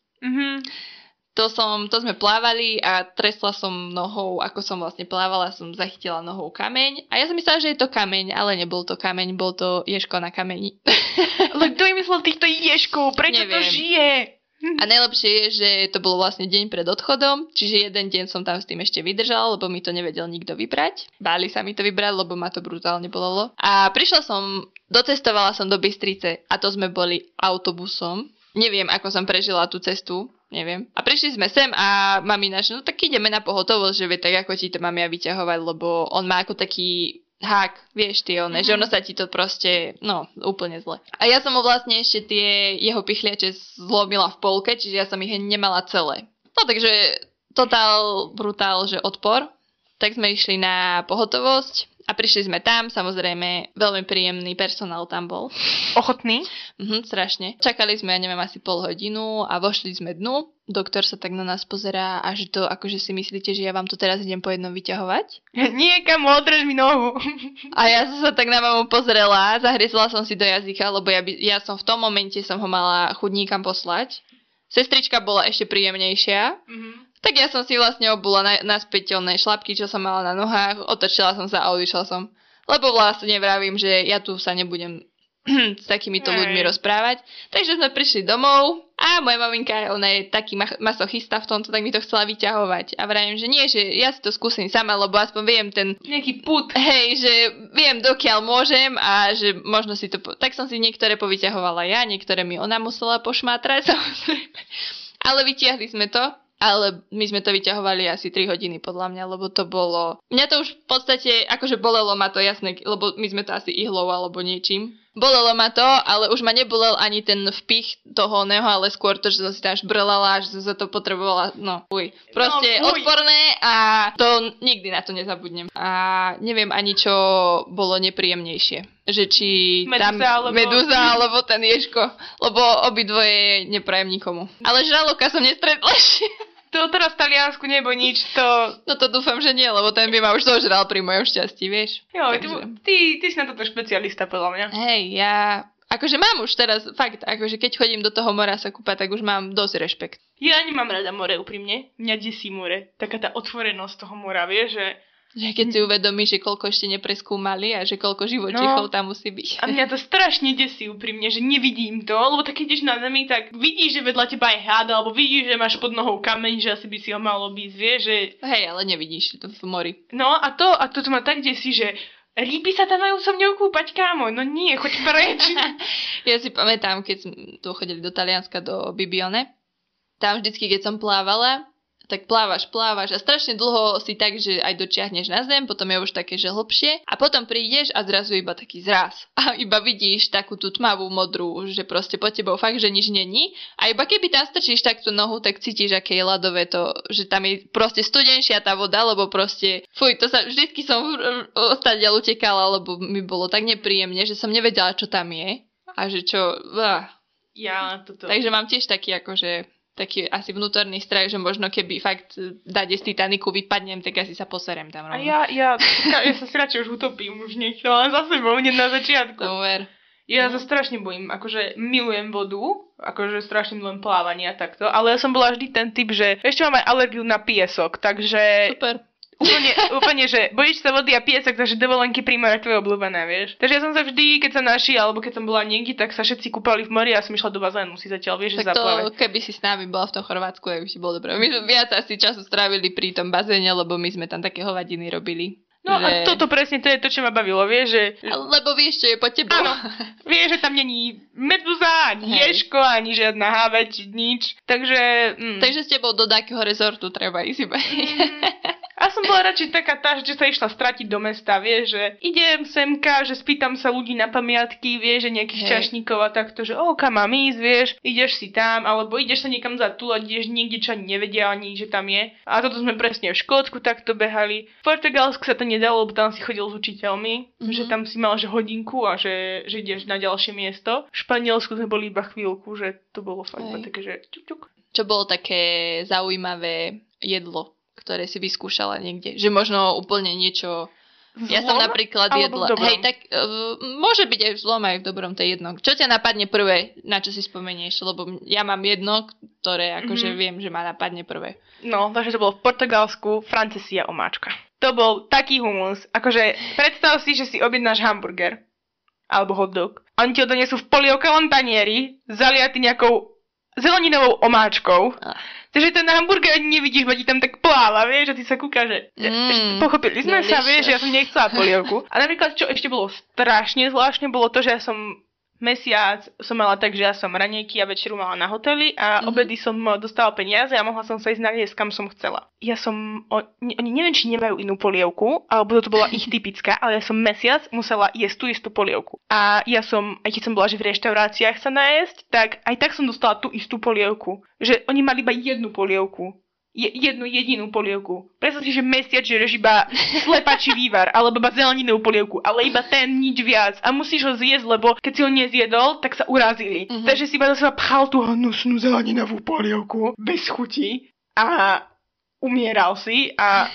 To sme plávali a tresla som nohou, ako som vlastne plávala, som zachytila nohou kameň. A ja som myslela, že je to kameň, ale nebol to kameň, bol to ježko na kameni. Ale kto vymyslel týchto ježkov? Prečo Neviem. To žije? A najlepšie je, že to bolo vlastne deň pred odchodom, čiže jeden deň som tam s tým ešte vydržala, lebo mi to nevedel nikto vybrať. Báli sa mi to vybrať, lebo ma to brutálne bolelo. A docestovala som do Bystrice a to sme boli autobusom. Neviem, ako som prežila tú cestu. Neviem. A prišli sme sem a mamina, že no tak ideme na pohotovosť, že tak ako ti to mám ja vyťahovať, lebo on má ako taký hák, vieš ty, že ono sa ti to proste, no, úplne zle. A ja som mu vlastne ešte tie jeho pichliače zlomila v polke, čiže ja som ich nemala celé. No takže brutál, že odpor. Tak sme išli na pohotovosť a prišli sme tam, samozrejme, veľmi príjemný personál tam bol. Ochotný? Strašne. Čakali sme, neviem, asi pol hodinu a vošli sme dnu. Doktor sa tak na nás pozerá a že to, akože si myslíte, že ja vám to teraz idem po jednom vyťahovať? Nie, kamo, odrež mi nohu. A ja som sa tak na mamu pozrela, zahryzla som si do jazyka, lebo ja som v tom momente som ho mala chudníkam poslať. Sestrička bola ešte príjemnejšia. Tak ja som si vlastne obula naspäť šlapky, čo som mala na nohách, otočila som sa a odišla som. Lebo vlastne vravím, že ja tu sa nebudem s takýmito ľuďmi rozprávať. Takže sme prišli domov a moja maminka, ona je taký masochista v tomto, tak mi to chcela vyťahovať. A vravím, že nie, že ja si to skúsim sama, lebo aspoň viem ten... Nejaký put. Hej, že viem, dokiaľ môžem a že možno si to... Tak som si niektoré povyťahovala ja, niektoré mi ona musela pošmátrať, samozrejme. Ale vytiahli sme to. Ale my sme to vyťahovali asi 3 hodiny podľa mňa, lebo to bolo... Mňa to už v podstate, akože bolelo ma to, jasné, lebo my sme to asi ihlou alebo niečím bolelo ma to, ale už ma nebolel ani ten vpich toho oného, ale skôr to, že som si tam šbrlala, že som sa to potrebovala, Proste odporné a to nikdy na to nezabudnem. A neviem ani, čo bolo nepríjemnejšie. Že či medúza alebo ten ježko, lebo obidvoje neprajem nikomu. Ale žraloka som nestretla ešte. To teraz v Taliansku nebo nič, to... No to dúfam, že nie, lebo ten by ma už zožral pri mojom šťastí, vieš. Jo, ty si na toto špecialista, podľa mňa. Hej, ja... Akože mám už teraz, fakt, akože keď chodím do toho mora sa kúpať, tak už mám dosť rešpekt. Ja nemám rada more, úprimne. Mňa desí more. Taká tá otvorenosť toho mora, vieš, že... Že keď si uvedomíš, že koľko ešte nepreskúmali a že koľko živočíchov tam musí byť. A mňa to strašne desí úprimne, že nevidím to, lebo tak keď ideš na zemi, tak vidíš, že vedľa teba je hád, alebo vidíš, že máš pod nohou kameň, že asi by si ho malo byť, vieš, že... Hej, ale nevidíš to v mori. No a to ma tak desí, že ryby sa tam majú so mňou kúpať, kámo, no nie, choď preč. Ja si pamätám, keď sme tu chodili do Talianska, do Bibione, tam vždycky, keď som plávala, tak plávaš a strašne dlho si tak, že aj dočiahneš na zem, potom je už také, že hlbšie a potom prídeš a zrazu iba taký zraz a iba vidíš takú tú tmavú modrú, že proste pod tebou fakt, že nič není a iba keby tam strčíš takto nohu, tak cítiš, aké je ľadové to, že tam je proste studenšia tá voda, lebo proste, to sa, vždycky som odtiaľ utekala, lebo mi bolo tak nepríjemne, že som nevedela, čo tam je a že čo... Takže mám tiež taký akože... taký asi vnútorný strach, že možno keby fakt dáde z Titaniku vypadnem, tak asi sa poserem tam rovno. A ja sa si radšej už utopím, už nechcela za sebou hneď na začiatku. To ver. Ja sa strašne bojím, akože milujem vodu, akože strašne milujem plávanie a takto, ale ja som bola vždy ten typ, že ešte mám aj alergiu na piesok, takže... Super. Úplne, že bojíš sa vody a piesok, takže dovolenky pri more tvoje obľúbené, vieš. Takže ja som sa vždy, keď sa naši, alebo keď som bola niekde, tak sa všetci kúpali v mori a som išla do bazénu si zatiaľ, vieš, že zaplave. Tak to, keby si s nami bola v tom Chorvátsku, tak by si bolo dobré. My sme viac asi času strávili pri tom bazéne, lebo my sme tam také hovadiny robili. No a toto presne, to je to, čo ma bavilo, vieš, že... Lebo vieš, čo je pod tebou. Áno, vieš, že tam není medúza, ani ježko, ani žiadna háveť, nič, takže... Takže s tebou do takého rezortu treba ísť iba. A som bola radšej taká tá, že sa išla stratiť do mesta, vieš, že idem semka, že spýtam sa ľudí na pamiatky, vieš, že nejakých čašníkov a takto, že kam mám ísť, vieš, ideš si tam, alebo ideš sa niekam zatúlať, ideš niekde, čo ani nevedia ani, že tam je. A toto sme presne v Škótsku takto behali. V Portugalsku sa to nedalo, lebo tam si chodil s učiteľmi, že tam si mal že hodinku a že ideš na ďalšie miesto. V Španielsku sme boli iba chvíľku, že to bolo fakt také, že čuk. Čo bolo také zaujímavé jedlo, ktoré si vyskúšala niekde? Že možno úplne niečo... Zlom? Ja som napríklad jedla... Hej, tak môže byť aj v zlom, aj v dobrom, to je jedno. Čo ťa napadne prvé, na čo si spomenieš? Lebo ja mám jedno, ktoré akože viem, že ma napadne prvé. No, takže to bolo v Portugalsku Francesia omáčka. To bol taký humus. Akože predstav si, že si objednáš hamburger alebo hotdog. Oni ti ho donesú v polievkovom tanieri, zaliaty nejakou zeleninovou omáčkou. Takže ten hamburger ani nevidíš, bo ti tam tak pláva, vieš, a ty sa kúka, že pochopili sme sa, vieš, že ja som nechcela polievku. A napríklad, čo ešte bolo strašne zvláštne, bolo to, že ja som mesiac mala tak, že ja som raňajky a večeru mala na hoteli a obedy som dostala peniaze a mohla som sa ísť najesť, kam som chcela. Ja som, oni neviem, či nemajú inú polievku, alebo to bola ich typická, ale ja som mesiac musela jesť tú istú polievku. A ja som, aj keď som bola že v reštauráciách sa najesť, tak aj tak som dostala tú istú polievku. Že oni mali iba jednu polievku. Jednu jedinú polievku. Predstav si, že mesiac žereš iba slepačí vývar, alebo iba zeleninovú polievku, ale iba ten, nič viac. A musíš ho zjesť, lebo keď si ho nezjedol, tak sa urazili. Takže si iba do seba pchal tú hnusnú zeleninovú polievku bez chuti a umieral si a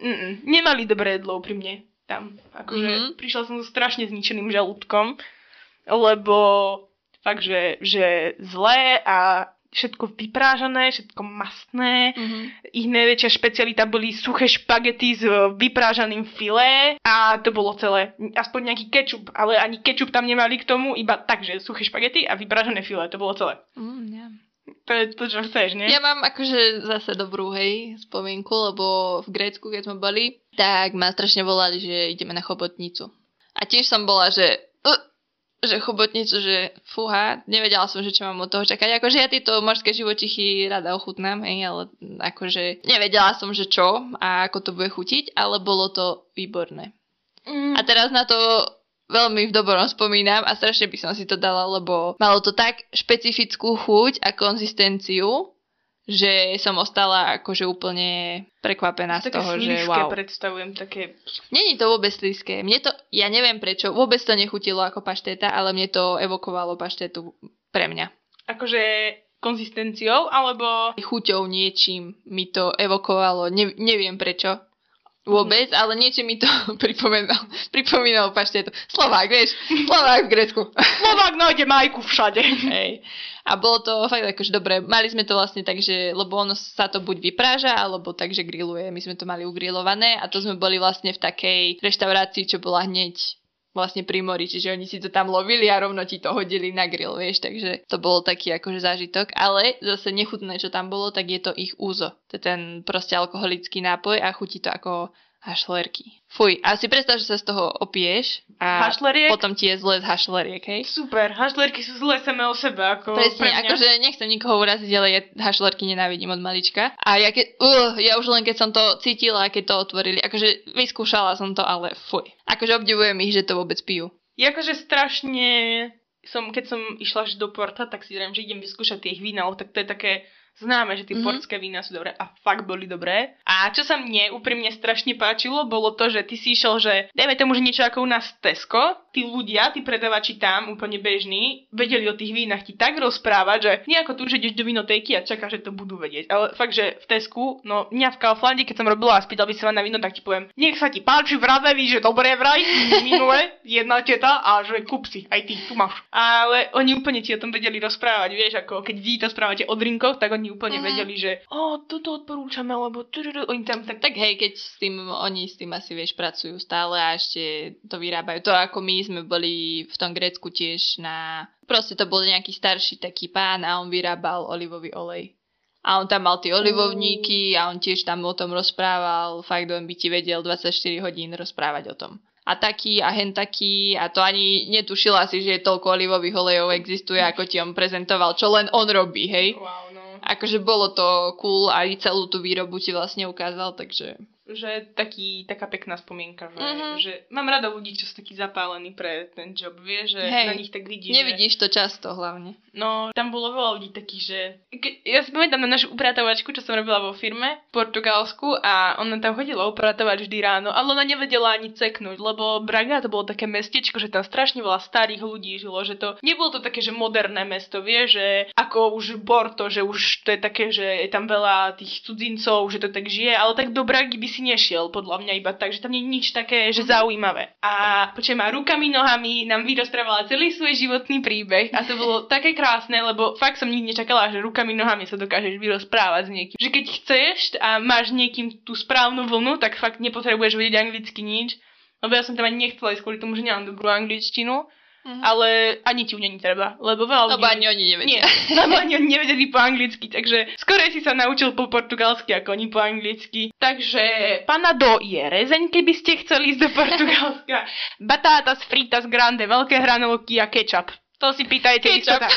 nemali dobré jedlo pri mne tam. Akože prišla som so strašne zničeným žalúdkom, lebo fakt, že zlé a všetko vyprážané, všetko mastné. Ich najväčšia špecialita boli suché špagety s vyprážaným filé a to bolo celé. Aspoň nejaký kečup, ale ani kečup tam nemali k tomu, iba tak, že suché špagety a vyprážané filé, to bolo celé. To je to, čo chceš, nie? Ja mám akože zase dobrú, spomienku, lebo v Grécku, keď sme boli, tak ma strašne volali, že ideme na chobotnicu. A tiež som bola, že chobotnicu, že fúha, nevedela som, že čo mám od toho čakať. Akože ja tieto morské živočichy rada ochutnám, ale akože nevedela som, že čo a ako to bude chutiť, ale bolo to výborné. A teraz na to veľmi v dobrom spomínam a strašne by som si to dala, lebo malo to tak špecifickú chuť a konzistenciu, že som ostala akože úplne prekvapená z toho, že wow. Predstavujem také... Není to vôbec slízke. Ja neviem prečo, vôbec to nechutilo ako paštéta, ale mne to evokovalo paštétu pre mňa. Akože konzistenciou, alebo... Chuťou niečím mi to evokovalo, neviem prečo. Vôbec, ale niečo mi to pripomínalo paštetu. Slovák, vieš? Slovák v Grécku. Slovák nájde majku všade. Hej. A bolo to fakt akože dobre. Mali sme to vlastne tak, že, lebo ono sa to buď vypráža, alebo tak, že grilluje. My sme to mali ugrilované a to sme boli vlastne v takej reštaurácii, čo bola hneď vlastne pri mori, čiže oni si to tam lovili a rovno ti to hodili na grill, vieš, takže to bolo taký akože zážitok, ale zase nechutné, čo tam bolo, tak je to ich úzo. To je ten proste alkoholický nápoj a chutí to ako hašlerky. Fuj, a si predstav, že sa z toho opiješ a hašleriek? Potom ti je zle z hašleriek, hej? Super, hašlerky sú zlé same o sebe, ako presne, akože nechcem nikoho uraziť, ale ja hašlerky nenávidím od malička. A ja už len keď som to cítila, keď to otvorili, akože vyskúšala som to, ale fuj. Akože obdivujem ich, že to vôbec pijú. Ja akože strašne keď som išla do Porta, tak si viem, že idem vyskúšať tie ich vína, tak to je také známe, že tie portské vína sú dobré a fakt boli dobré. A čo sa mne úprimne strašne páčilo, bolo to, že ty si išiel, že dajme tomu, že niečo ako u nás Tesco, tí ľudia, tí predavači tam, úplne bežní, vedeli o tých vínach ti tak rozprávať, že nejako tu, že ideš do vinotéky a čakáš, že to budú vedieť. Ale fakt, že v Tesku, no mňa v Kauflande, keď som robila a spýtal by sa na víno, tak ti poviem, nech sa ti páči, vraveví, že dobre vraj, minule, jedna teta a že kúp si, aj ty, tu máš. Ale oni úplne ti o tom vedeli rozprávať, vieš, ako keď vy to správate o drinkoch, tak oni úplne vedeli, že toto odporúčame, alebo oni tam tak hej, keď oni s tým asi, vieš, pracujú stále a ešte to vyrábajú. To ako my sme boli v tom Grécku tiež proste to bol nejaký starší taký pán a on vyrábal olivový olej. A on tam mal tie olivovníky a on tiež tam o tom rozprával, fakt on by ti vedel 24 hodín rozprávať o tom. A taký a hen taký a to ani netušila si, že toľko olivových olejov existuje, ako ti on prezentoval, čo len on robí, hej. Wow, no. Akože bolo to cool a aj celú tú výrobu ti vlastne ukázal, takže... Že taká pekná spomienka, že mám rada ľudí, čo sú takí zapálení pre ten job, vieš, že na nich tak vidíš. Nevidíš to často hlavne. No, tam bolo veľa ľudí takých, že... Ja si pamätám na našu upratovačku, čo som robila vo firme v Portugalsku a ona tam chodila upratovať vždy ráno, ale ona nevedela ani ceknúť, lebo Braga to bolo také mestečko, že tam strašne veľa starých ľudí žilo, že to nebolo to také, že moderné mesto, vieš, že ako už Porto, že už to je také, že je tam veľa tých cudzincov, že to tak žije, ale tak do Bragy by si nešiel, podľa mňa iba tak, že tam nie je nič také, že zaujímavé. A počujem, a rukami, nohami nám vyrozprávala celý svoj životný príbeh a to bolo také krásne, lebo fakt som nikdy nečakala, že rukami, nohami sa dokážeš vyrozprávať s niekým. Že keď chceš a máš niekým tú správnu vlnu, tak fakt nepotrebuješ vedieť anglicky nič, lebo ja som tam ani nechcela ísť kvôli tomu, že nemám dobrú angličtinu. Ale ani ti ju není treba, lebo veľa ľudí... Lebo ani oni nevedia. Nie, lebo ani oni nevedeli po anglicky, takže skoro si sa naučil po portugalsky, ako oni po anglicky. Takže panado je rezeň, keby ste chceli ísť do Portugalska. Batatas fritas grande, veľké hranolky a ketchup. To si pýtajte istota.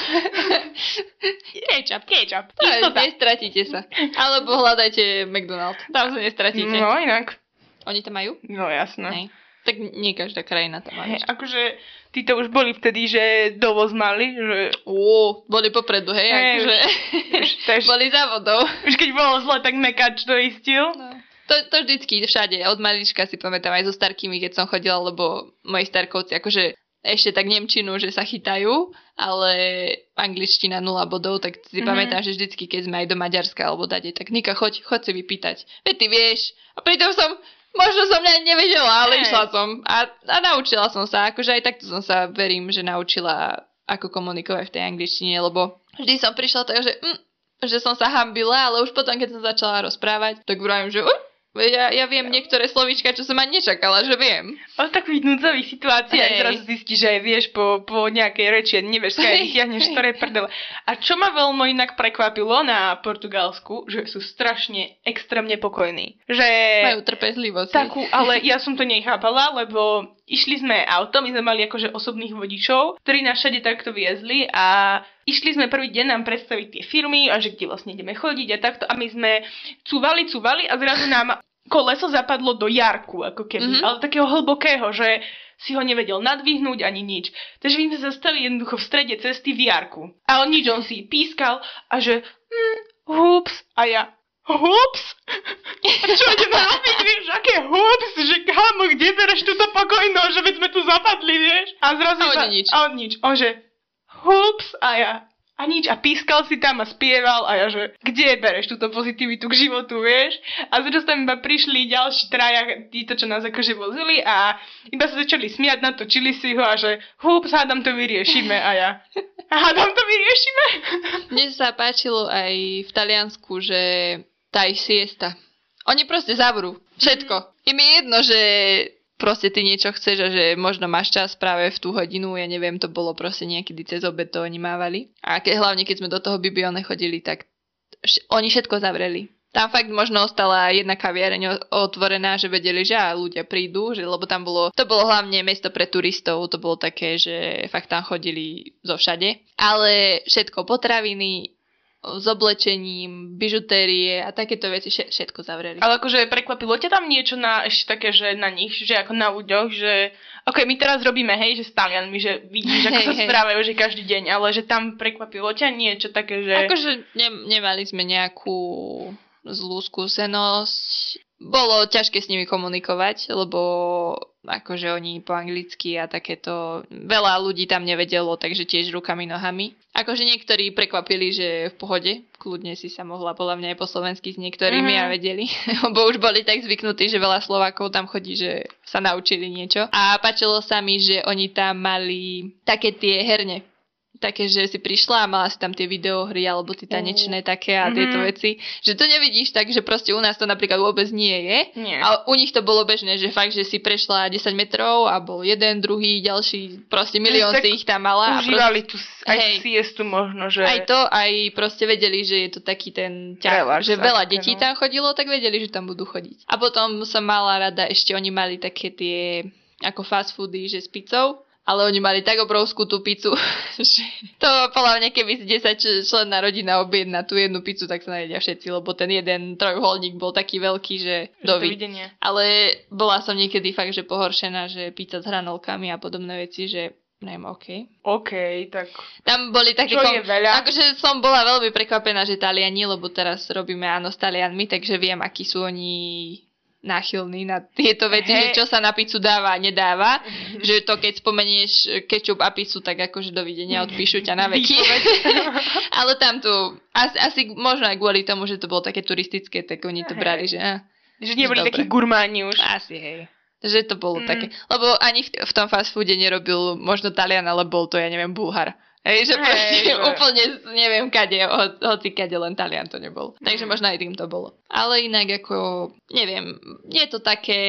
Ketchup. Istota. Nestratíte sa. Alebo hľadajte McDonald's. Tam sa nestratíte. No inak. Oni to majú? No jasné. Nej. Tak nie každá krajina tam má. Akože tí to už boli vtedy, že dovoz mali, že... Boli popredu, hej, akože boli za vodou. Už keď bolo zle, tak mekač to istil. No. To vždycky, všade. Od malička si pamätám aj so starkými, keď som chodila, lebo moji starkovci, akože ešte tak nemčinu, že sa chytajú, ale angličtina 0 bodov, tak si pamätám, že vždycky, keď sme aj do Maďarska alebo dade, tak Nika, choď si vypýtať. Veď ty vieš. A pritom možno som nevedela, ale išla som a naučila som sa, akože aj takto som sa, verím, že naučila ako komunikovať v tej angličtine, lebo vždy som prišla tak, že som sa hambila, ale už potom, keď som začala rozprávať, tak vravím, že ja viem niektoré slovíčka, čo som ani nečakala, že viem. Ale v takových núdzových situáciách zrazu zistíš, že aj vieš po nejakej reči a nevieš, skaj vytiahneš ktoré prdele. A čo ma veľmi inak prekvapilo na Portugalsku, že sú strašne extrémne pokojní. Že majú trpezlivosť. Takú, ale ja som to nechápala, lebo išli sme autom, my sme mali akože osobných vodičov, ktorí nás všade takto viezli a išli sme prvý deň nám predstaviť tie firmy a že kde vlastne ideme chodiť a takto a my sme cúvali a zrazu nám koleso zapadlo do jarku, ako keby, ale takého hlbokého, že si ho nevedel nadvihnúť ani nič. Takže my sme zastali jednoducho v strede cesty v jarku. A on nič, on si pískal a že hups, a ja hups? A čo ideme robiť, vieš, aké hups, že kámo, kde bereš túto pokojnosť, že veď sme tu zapadli, vieš? A zrazu a on nič, on že hups, a ja a nič, a pískal si tam a spieval a ja že, kde bereš túto pozitivitu k životu, vieš? A zrazu tam iba prišli ďalší traja, títo, čo nás akože vozili a iba sa začali smiať, natočili si ho a že hups, hádam to vyriešime a ja hádam to vyriešime? Mne sa páčilo aj v Taliansku, že tá ich siesta. Oni proste zavrú všetko. Im je jedno, že proste ty niečo chceš a že možno máš čas práve v tú hodinu, ja neviem, to bolo proste niekedy cez obed, to oni mávali. A hlavne keď sme do toho Bibione chodili, tak oni všetko zavreli. Tam fakt možno ostala jedna kaviareň otvorená, že vedeli, že ľudia prídu, že, lebo tam to bolo hlavne miesto pre turistov, to bolo také, že fakt tam chodili zo všade. Ale všetko potraviny, s oblečením, bižutérie a takéto veci všetko zavreli. Ale akože prekvapilo ťa tam niečo ešte také, že na nich, že ako na ľuďoch, že ok, my teraz robíme, hej, že s Talianmi, že vidíš, ako sa správajú, že každý deň, ale že tam prekvapilo ťa niečo také, že... Akože nemali sme nejakú zlú skúsenosť. Bolo ťažké s nimi komunikovať, lebo akože oni po anglicky a takéto veľa ľudí tam nevedelo, takže tiež rukami, nohami. Akože niektorí prekvapili, že v pohode, kľudne si sa mohla podľa mňa aj po slovensky s niektorými a vedeli, lebo už boli tak zvyknutí, že veľa Slovákov tam chodí, že sa naučili niečo. A páčilo sa mi, že oni tam mali také tie herne. Také, že si prišla a mala si tam tie videohry alebo tie tanečné také a tieto veci. Že to nevidíš tak, že proste u nás to napríklad vôbec nie je. Nie. A u nich to bolo bežné, že fakt, že si prešla 10 metrov a bol jeden, druhý, ďalší, proste milión si ich tam mala. Užívali tu aj siestu možno, že... Aj to, aj proste vedeli, že je to taký ten ťah, že veľa detí tam chodilo, tak vedeli, že tam budú chodiť. A potom som mala rada, ešte oni mali také tie ako fast foody, že s pizzou. Ale oni mali tak obrovskú tú pizzu, že to podľa mňa, keby si 10-členná rodina objedná tú jednu pizzu, tak sa najedia všetci, lebo ten jeden trojuholník bol taký veľký, že dovidenia. Ale bola som niekedy fakt, že pohoršená, že pizza s hranolkami a podobné veci, že neviem, OK, tak... Tam boli také... Čo je veľa? Akože som bola veľmi prekvapená, že Taliani, lebo teraz robíme áno s Talianmi, takže viem, akí sú oni... náchylný na tieto veci, že čo sa na pizzu dáva a nedáva. Že to, keď spomenieš kečup a pizzu, tak akože dovidenia, odpíšu ťa na veky. Ale tam tu, asi možno aj kvôli tomu, že to bolo také turistické, tak oni to brali, že... Že neboli takí gurmáni už. Asi, hej. Že to bolo také. Lebo ani v tom fast foode nerobil možno Talian, ale bol to, ja neviem, Bulhar. Hej, že proste úplne neviem kade, hoci kade, len Talian to nebol. Takže možno aj tým to bolo. Ale inak ako, neviem, je to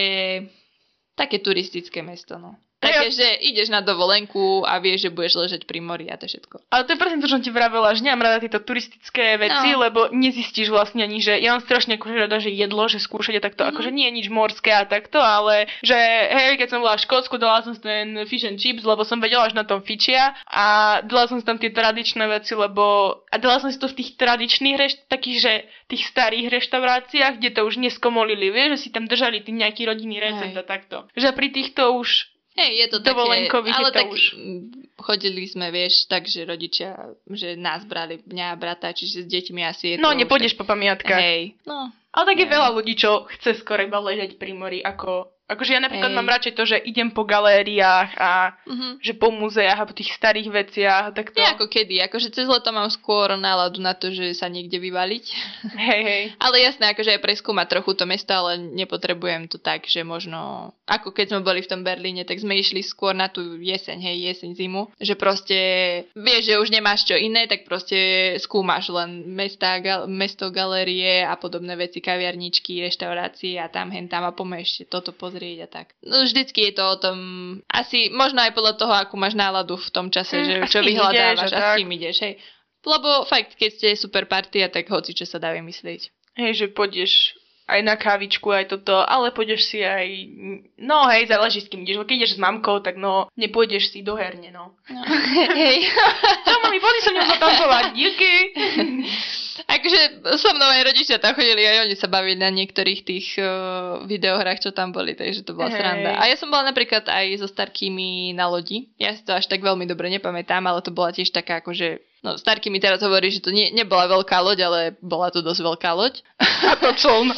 také turistické mesto, no. Také, že ideš na dovolenku a vieš, že budeš ležať pri mori a to všetko. Ale to je presne to, čo som ti vravela, že nemám rada tieto turistické veci, lebo nezistíš vlastne ani, že ja mám strašne akože rada, že jedlo, že skúšať a takto, akože nie je nič morské a takto, ale že hej, keď som bola v Škótsku, dala som si ten fish and chips, lebo som vedela, že na tom fičia a dala som si tam tie tradičné veci, a dala som si to v tých tradičných takých, že tých starých reštauráciách, kde to už neskomolili, vieš, že si tam držali tým nejaký rodinný recept a takto. Že pri týchto už je to také, ale tak už chodili sme, vieš, takže rodičia, že nás brali, mňa a brata, čiže s deťmi asi je to... No, nepôjdeš po pamiatkách. Hej, no. Ale tak je veľa ľudí, čo chce skôr iba ležať pri mori, akože ja napríklad mám radšej to, že idem po galériách a že po múzeách a po tých starých veciach a takto. Nie ako kedy, akože cez leto mám skôr náladu na to, že sa niekde vyvaliť. Hej. Ale jasné, akože aj preskúmať trochu to mesto, ale nepotrebujem to tak, že možno, ako keď sme boli v tom Berlíne, tak sme išli skôr na tú jeseň, zimu, že proste vieš, že už nemáš čo iné, tak proste skúmaš len mesto, galérie a podobné veci, kaviarničky, reštaurácie a tam a poďme ešte toto pozrieť a tak. No vždycky je to o tom, asi možno aj podľa toho, akú máš náladu v tom čase, že čo vyhľadávaš a s kým ideš, hej. Lebo fakt, keď ste super partia, tak hoci čo sa dá vymyslieť. Hej, že pôjdeš aj na kávičku, aj toto, ale pôjdeš si aj, no hej, záleží s kým ideš, keď ideš s mamkou, tak no, nepôjdeš si do herne, no. Hej. Čo, mami, poď som ňou zatancovať, díky. Akože so mnou aj rodičia tam chodili, aj oni sa bavili na niektorých tých videohrách, čo tam boli, takže to bola sranda. A ja som bola napríklad aj so starkými na lodi. Ja si to až tak veľmi dobre nepamätám, ale to bola tiež taká akože... No, starky mi teraz hovorí, že to nebola veľká loď, ale bola to dosť veľká loď. A to čln.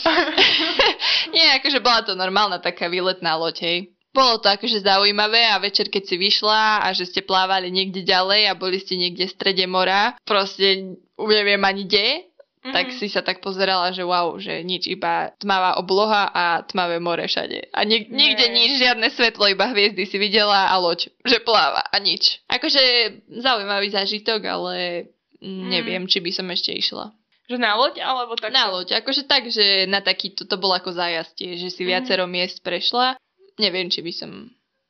Nie, akože bola to normálna taká výletná loď, hej. Bolo to akože zaujímavé a večer, keď si vyšla a že ste plávali niekde ďalej a boli ste niekde v strede mora, proste neviem ani kde, tak si sa tak pozerala, že wow, že nič, iba tmavá obloha a tmavé more všade. A nikde nič, žiadne svetlo, iba hviezdy si videla a loď, že pláva a nič. Akože zaujímavý zážitok, ale neviem, či by som ešte išla. Že na loď, alebo tak? Na loď, akože tak, že na taký, to bolo ako zájazd, že si viacero miest prešla. Neviem, či by som...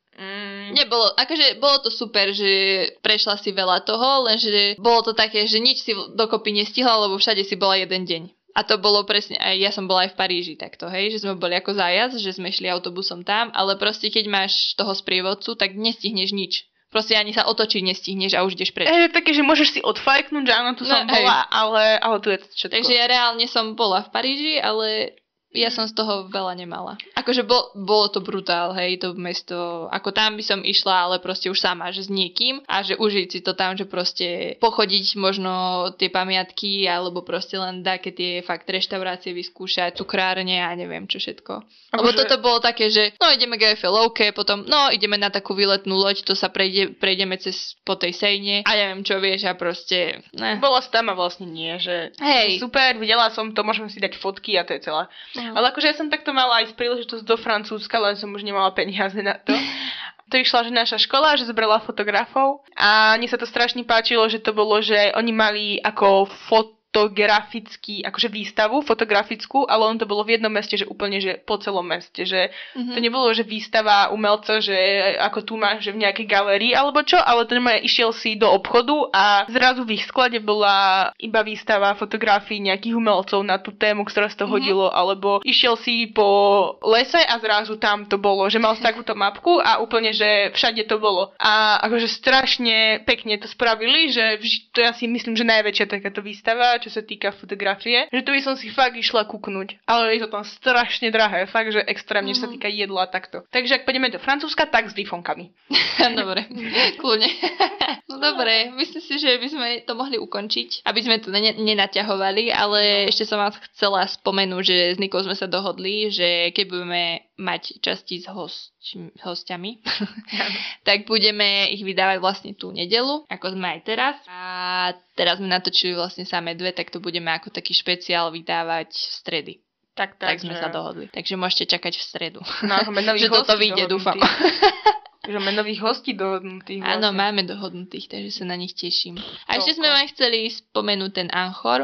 Nebolo, akože bolo to super, že prešla si veľa toho, lenže bolo to také, že nič si dokopy nestihla, lebo všade si bola jeden deň. A to bolo presne, aj ja som bola aj v Paríži takto, hej, že sme boli ako zájazd, že sme šli autobusom tam, ale proste keď máš toho sprievodcu, tak nestihneš nič. Proste ani sa otočiť nestihneš a už ideš preč. Také, že môžeš si odfajknúť, že áno, tu som bola, ale tu je všetko. Takže ja reálne som bola v Paríži, ale... Ja som z toho veľa nemala. Akože bolo to brutál, hej, to mesto. Ako tam by som išla, ale proste už sama, že s niekým a že užiť si to tam, že proste pochodiť možno tie pamiatky alebo proste len také tie fakt reštaurácie vyskúšať, cukrárne a neviem čo všetko. Lebo toto bolo také, že no ideme k Eiffelovke, potom no ideme na takú výletnú loď, to sa prejdeme po tej Sejne a neviem čo vieš a proste... Bola si tam a vlastne nie, že hej. Super, videla som to, môžeme si dať fotky a to je celé. Ale akože ja som takto mala aj príležitosť do Francúzska, len som už nemala peniaze na to. To išla, že naša škola, že zobrala fotografov a mne sa to strašne páčilo, že to bolo, že oni mali ako fotografický, akože výstavu fotografickú, ale on to bolo v jednom meste, že úplne, že po celom meste, že to nebolo, že výstava umelca, že ako tu máš, že v nejakej galérii alebo čo, ale to nemá, išiel si do obchodu a zrazu v ich sklade bola iba výstava fotografií nejakých umelcov na tú tému, ktorá sa to hodilo, alebo išiel si po lese a zrazu tam to bolo, že mal si takúto mapku a úplne, že všade to bolo. A akože strašne pekne to spravili, že to ja si myslím, že najväčšia takáto výstava, čo sa týka fotografie, že to by som si fakt išla kúknuť. Ale je to tam strašne drahé, fakt, že extrémne, čo sa týka jedla takto. Takže ak pôjdeme do Francúzska, tak s výfonkami. Dobre, kľudne. No dobre, myslím si, že by sme to mohli ukončiť, aby sme to nenaťahovali, ale ešte som vás chcela spomenúť, že s Nikou sme sa dohodli, že keď budeme mať časti s hostiami, tak budeme ich vydávať vlastne tú nedeľu, ako sme aj teraz. A teraz sme natočili vlastne samé dve, tak to budeme ako taký špeciál vydávať v stredy. Tak sme sa dohodli. Takže môžete čakať v stredu. No, že toto vyjde, dúfam. Takže máme nových hostí dohodnutých. Áno, máme dohodnutých, takže sa na nich teším. A ešte sme vám chceli spomenúť ten Anchor,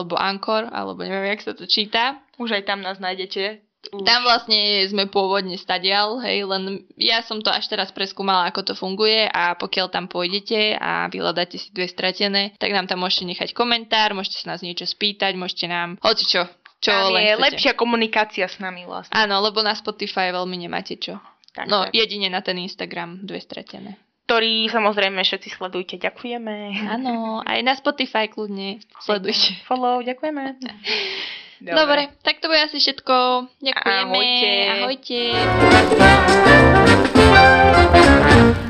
alebo neviem, jak sa to číta. Už aj tam nás nájdete. Tam vlastne sme pôvodne stadial, hej, len ja som to až teraz preskúmala, ako to funguje a pokiaľ tam pôjdete a vyhľadáte si dve stratené, tak nám tam môžete nechať komentár, môžete sa nás niečo spýtať, môžete nám hocičo, čo tam len je chcete. Lepšia komunikácia s nami vlastne. Áno, lebo na Spotify veľmi nemáte čo. Tak. Jedine na ten Instagram dve stratené. Ktorý samozrejme všetci sledujte, ďakujeme. Áno, aj na Spotify kľudne sledujte. Follow, ďakujeme. Dobre, tak to bude asi všetko. Ďakujeme. Ahojte. Ahojte.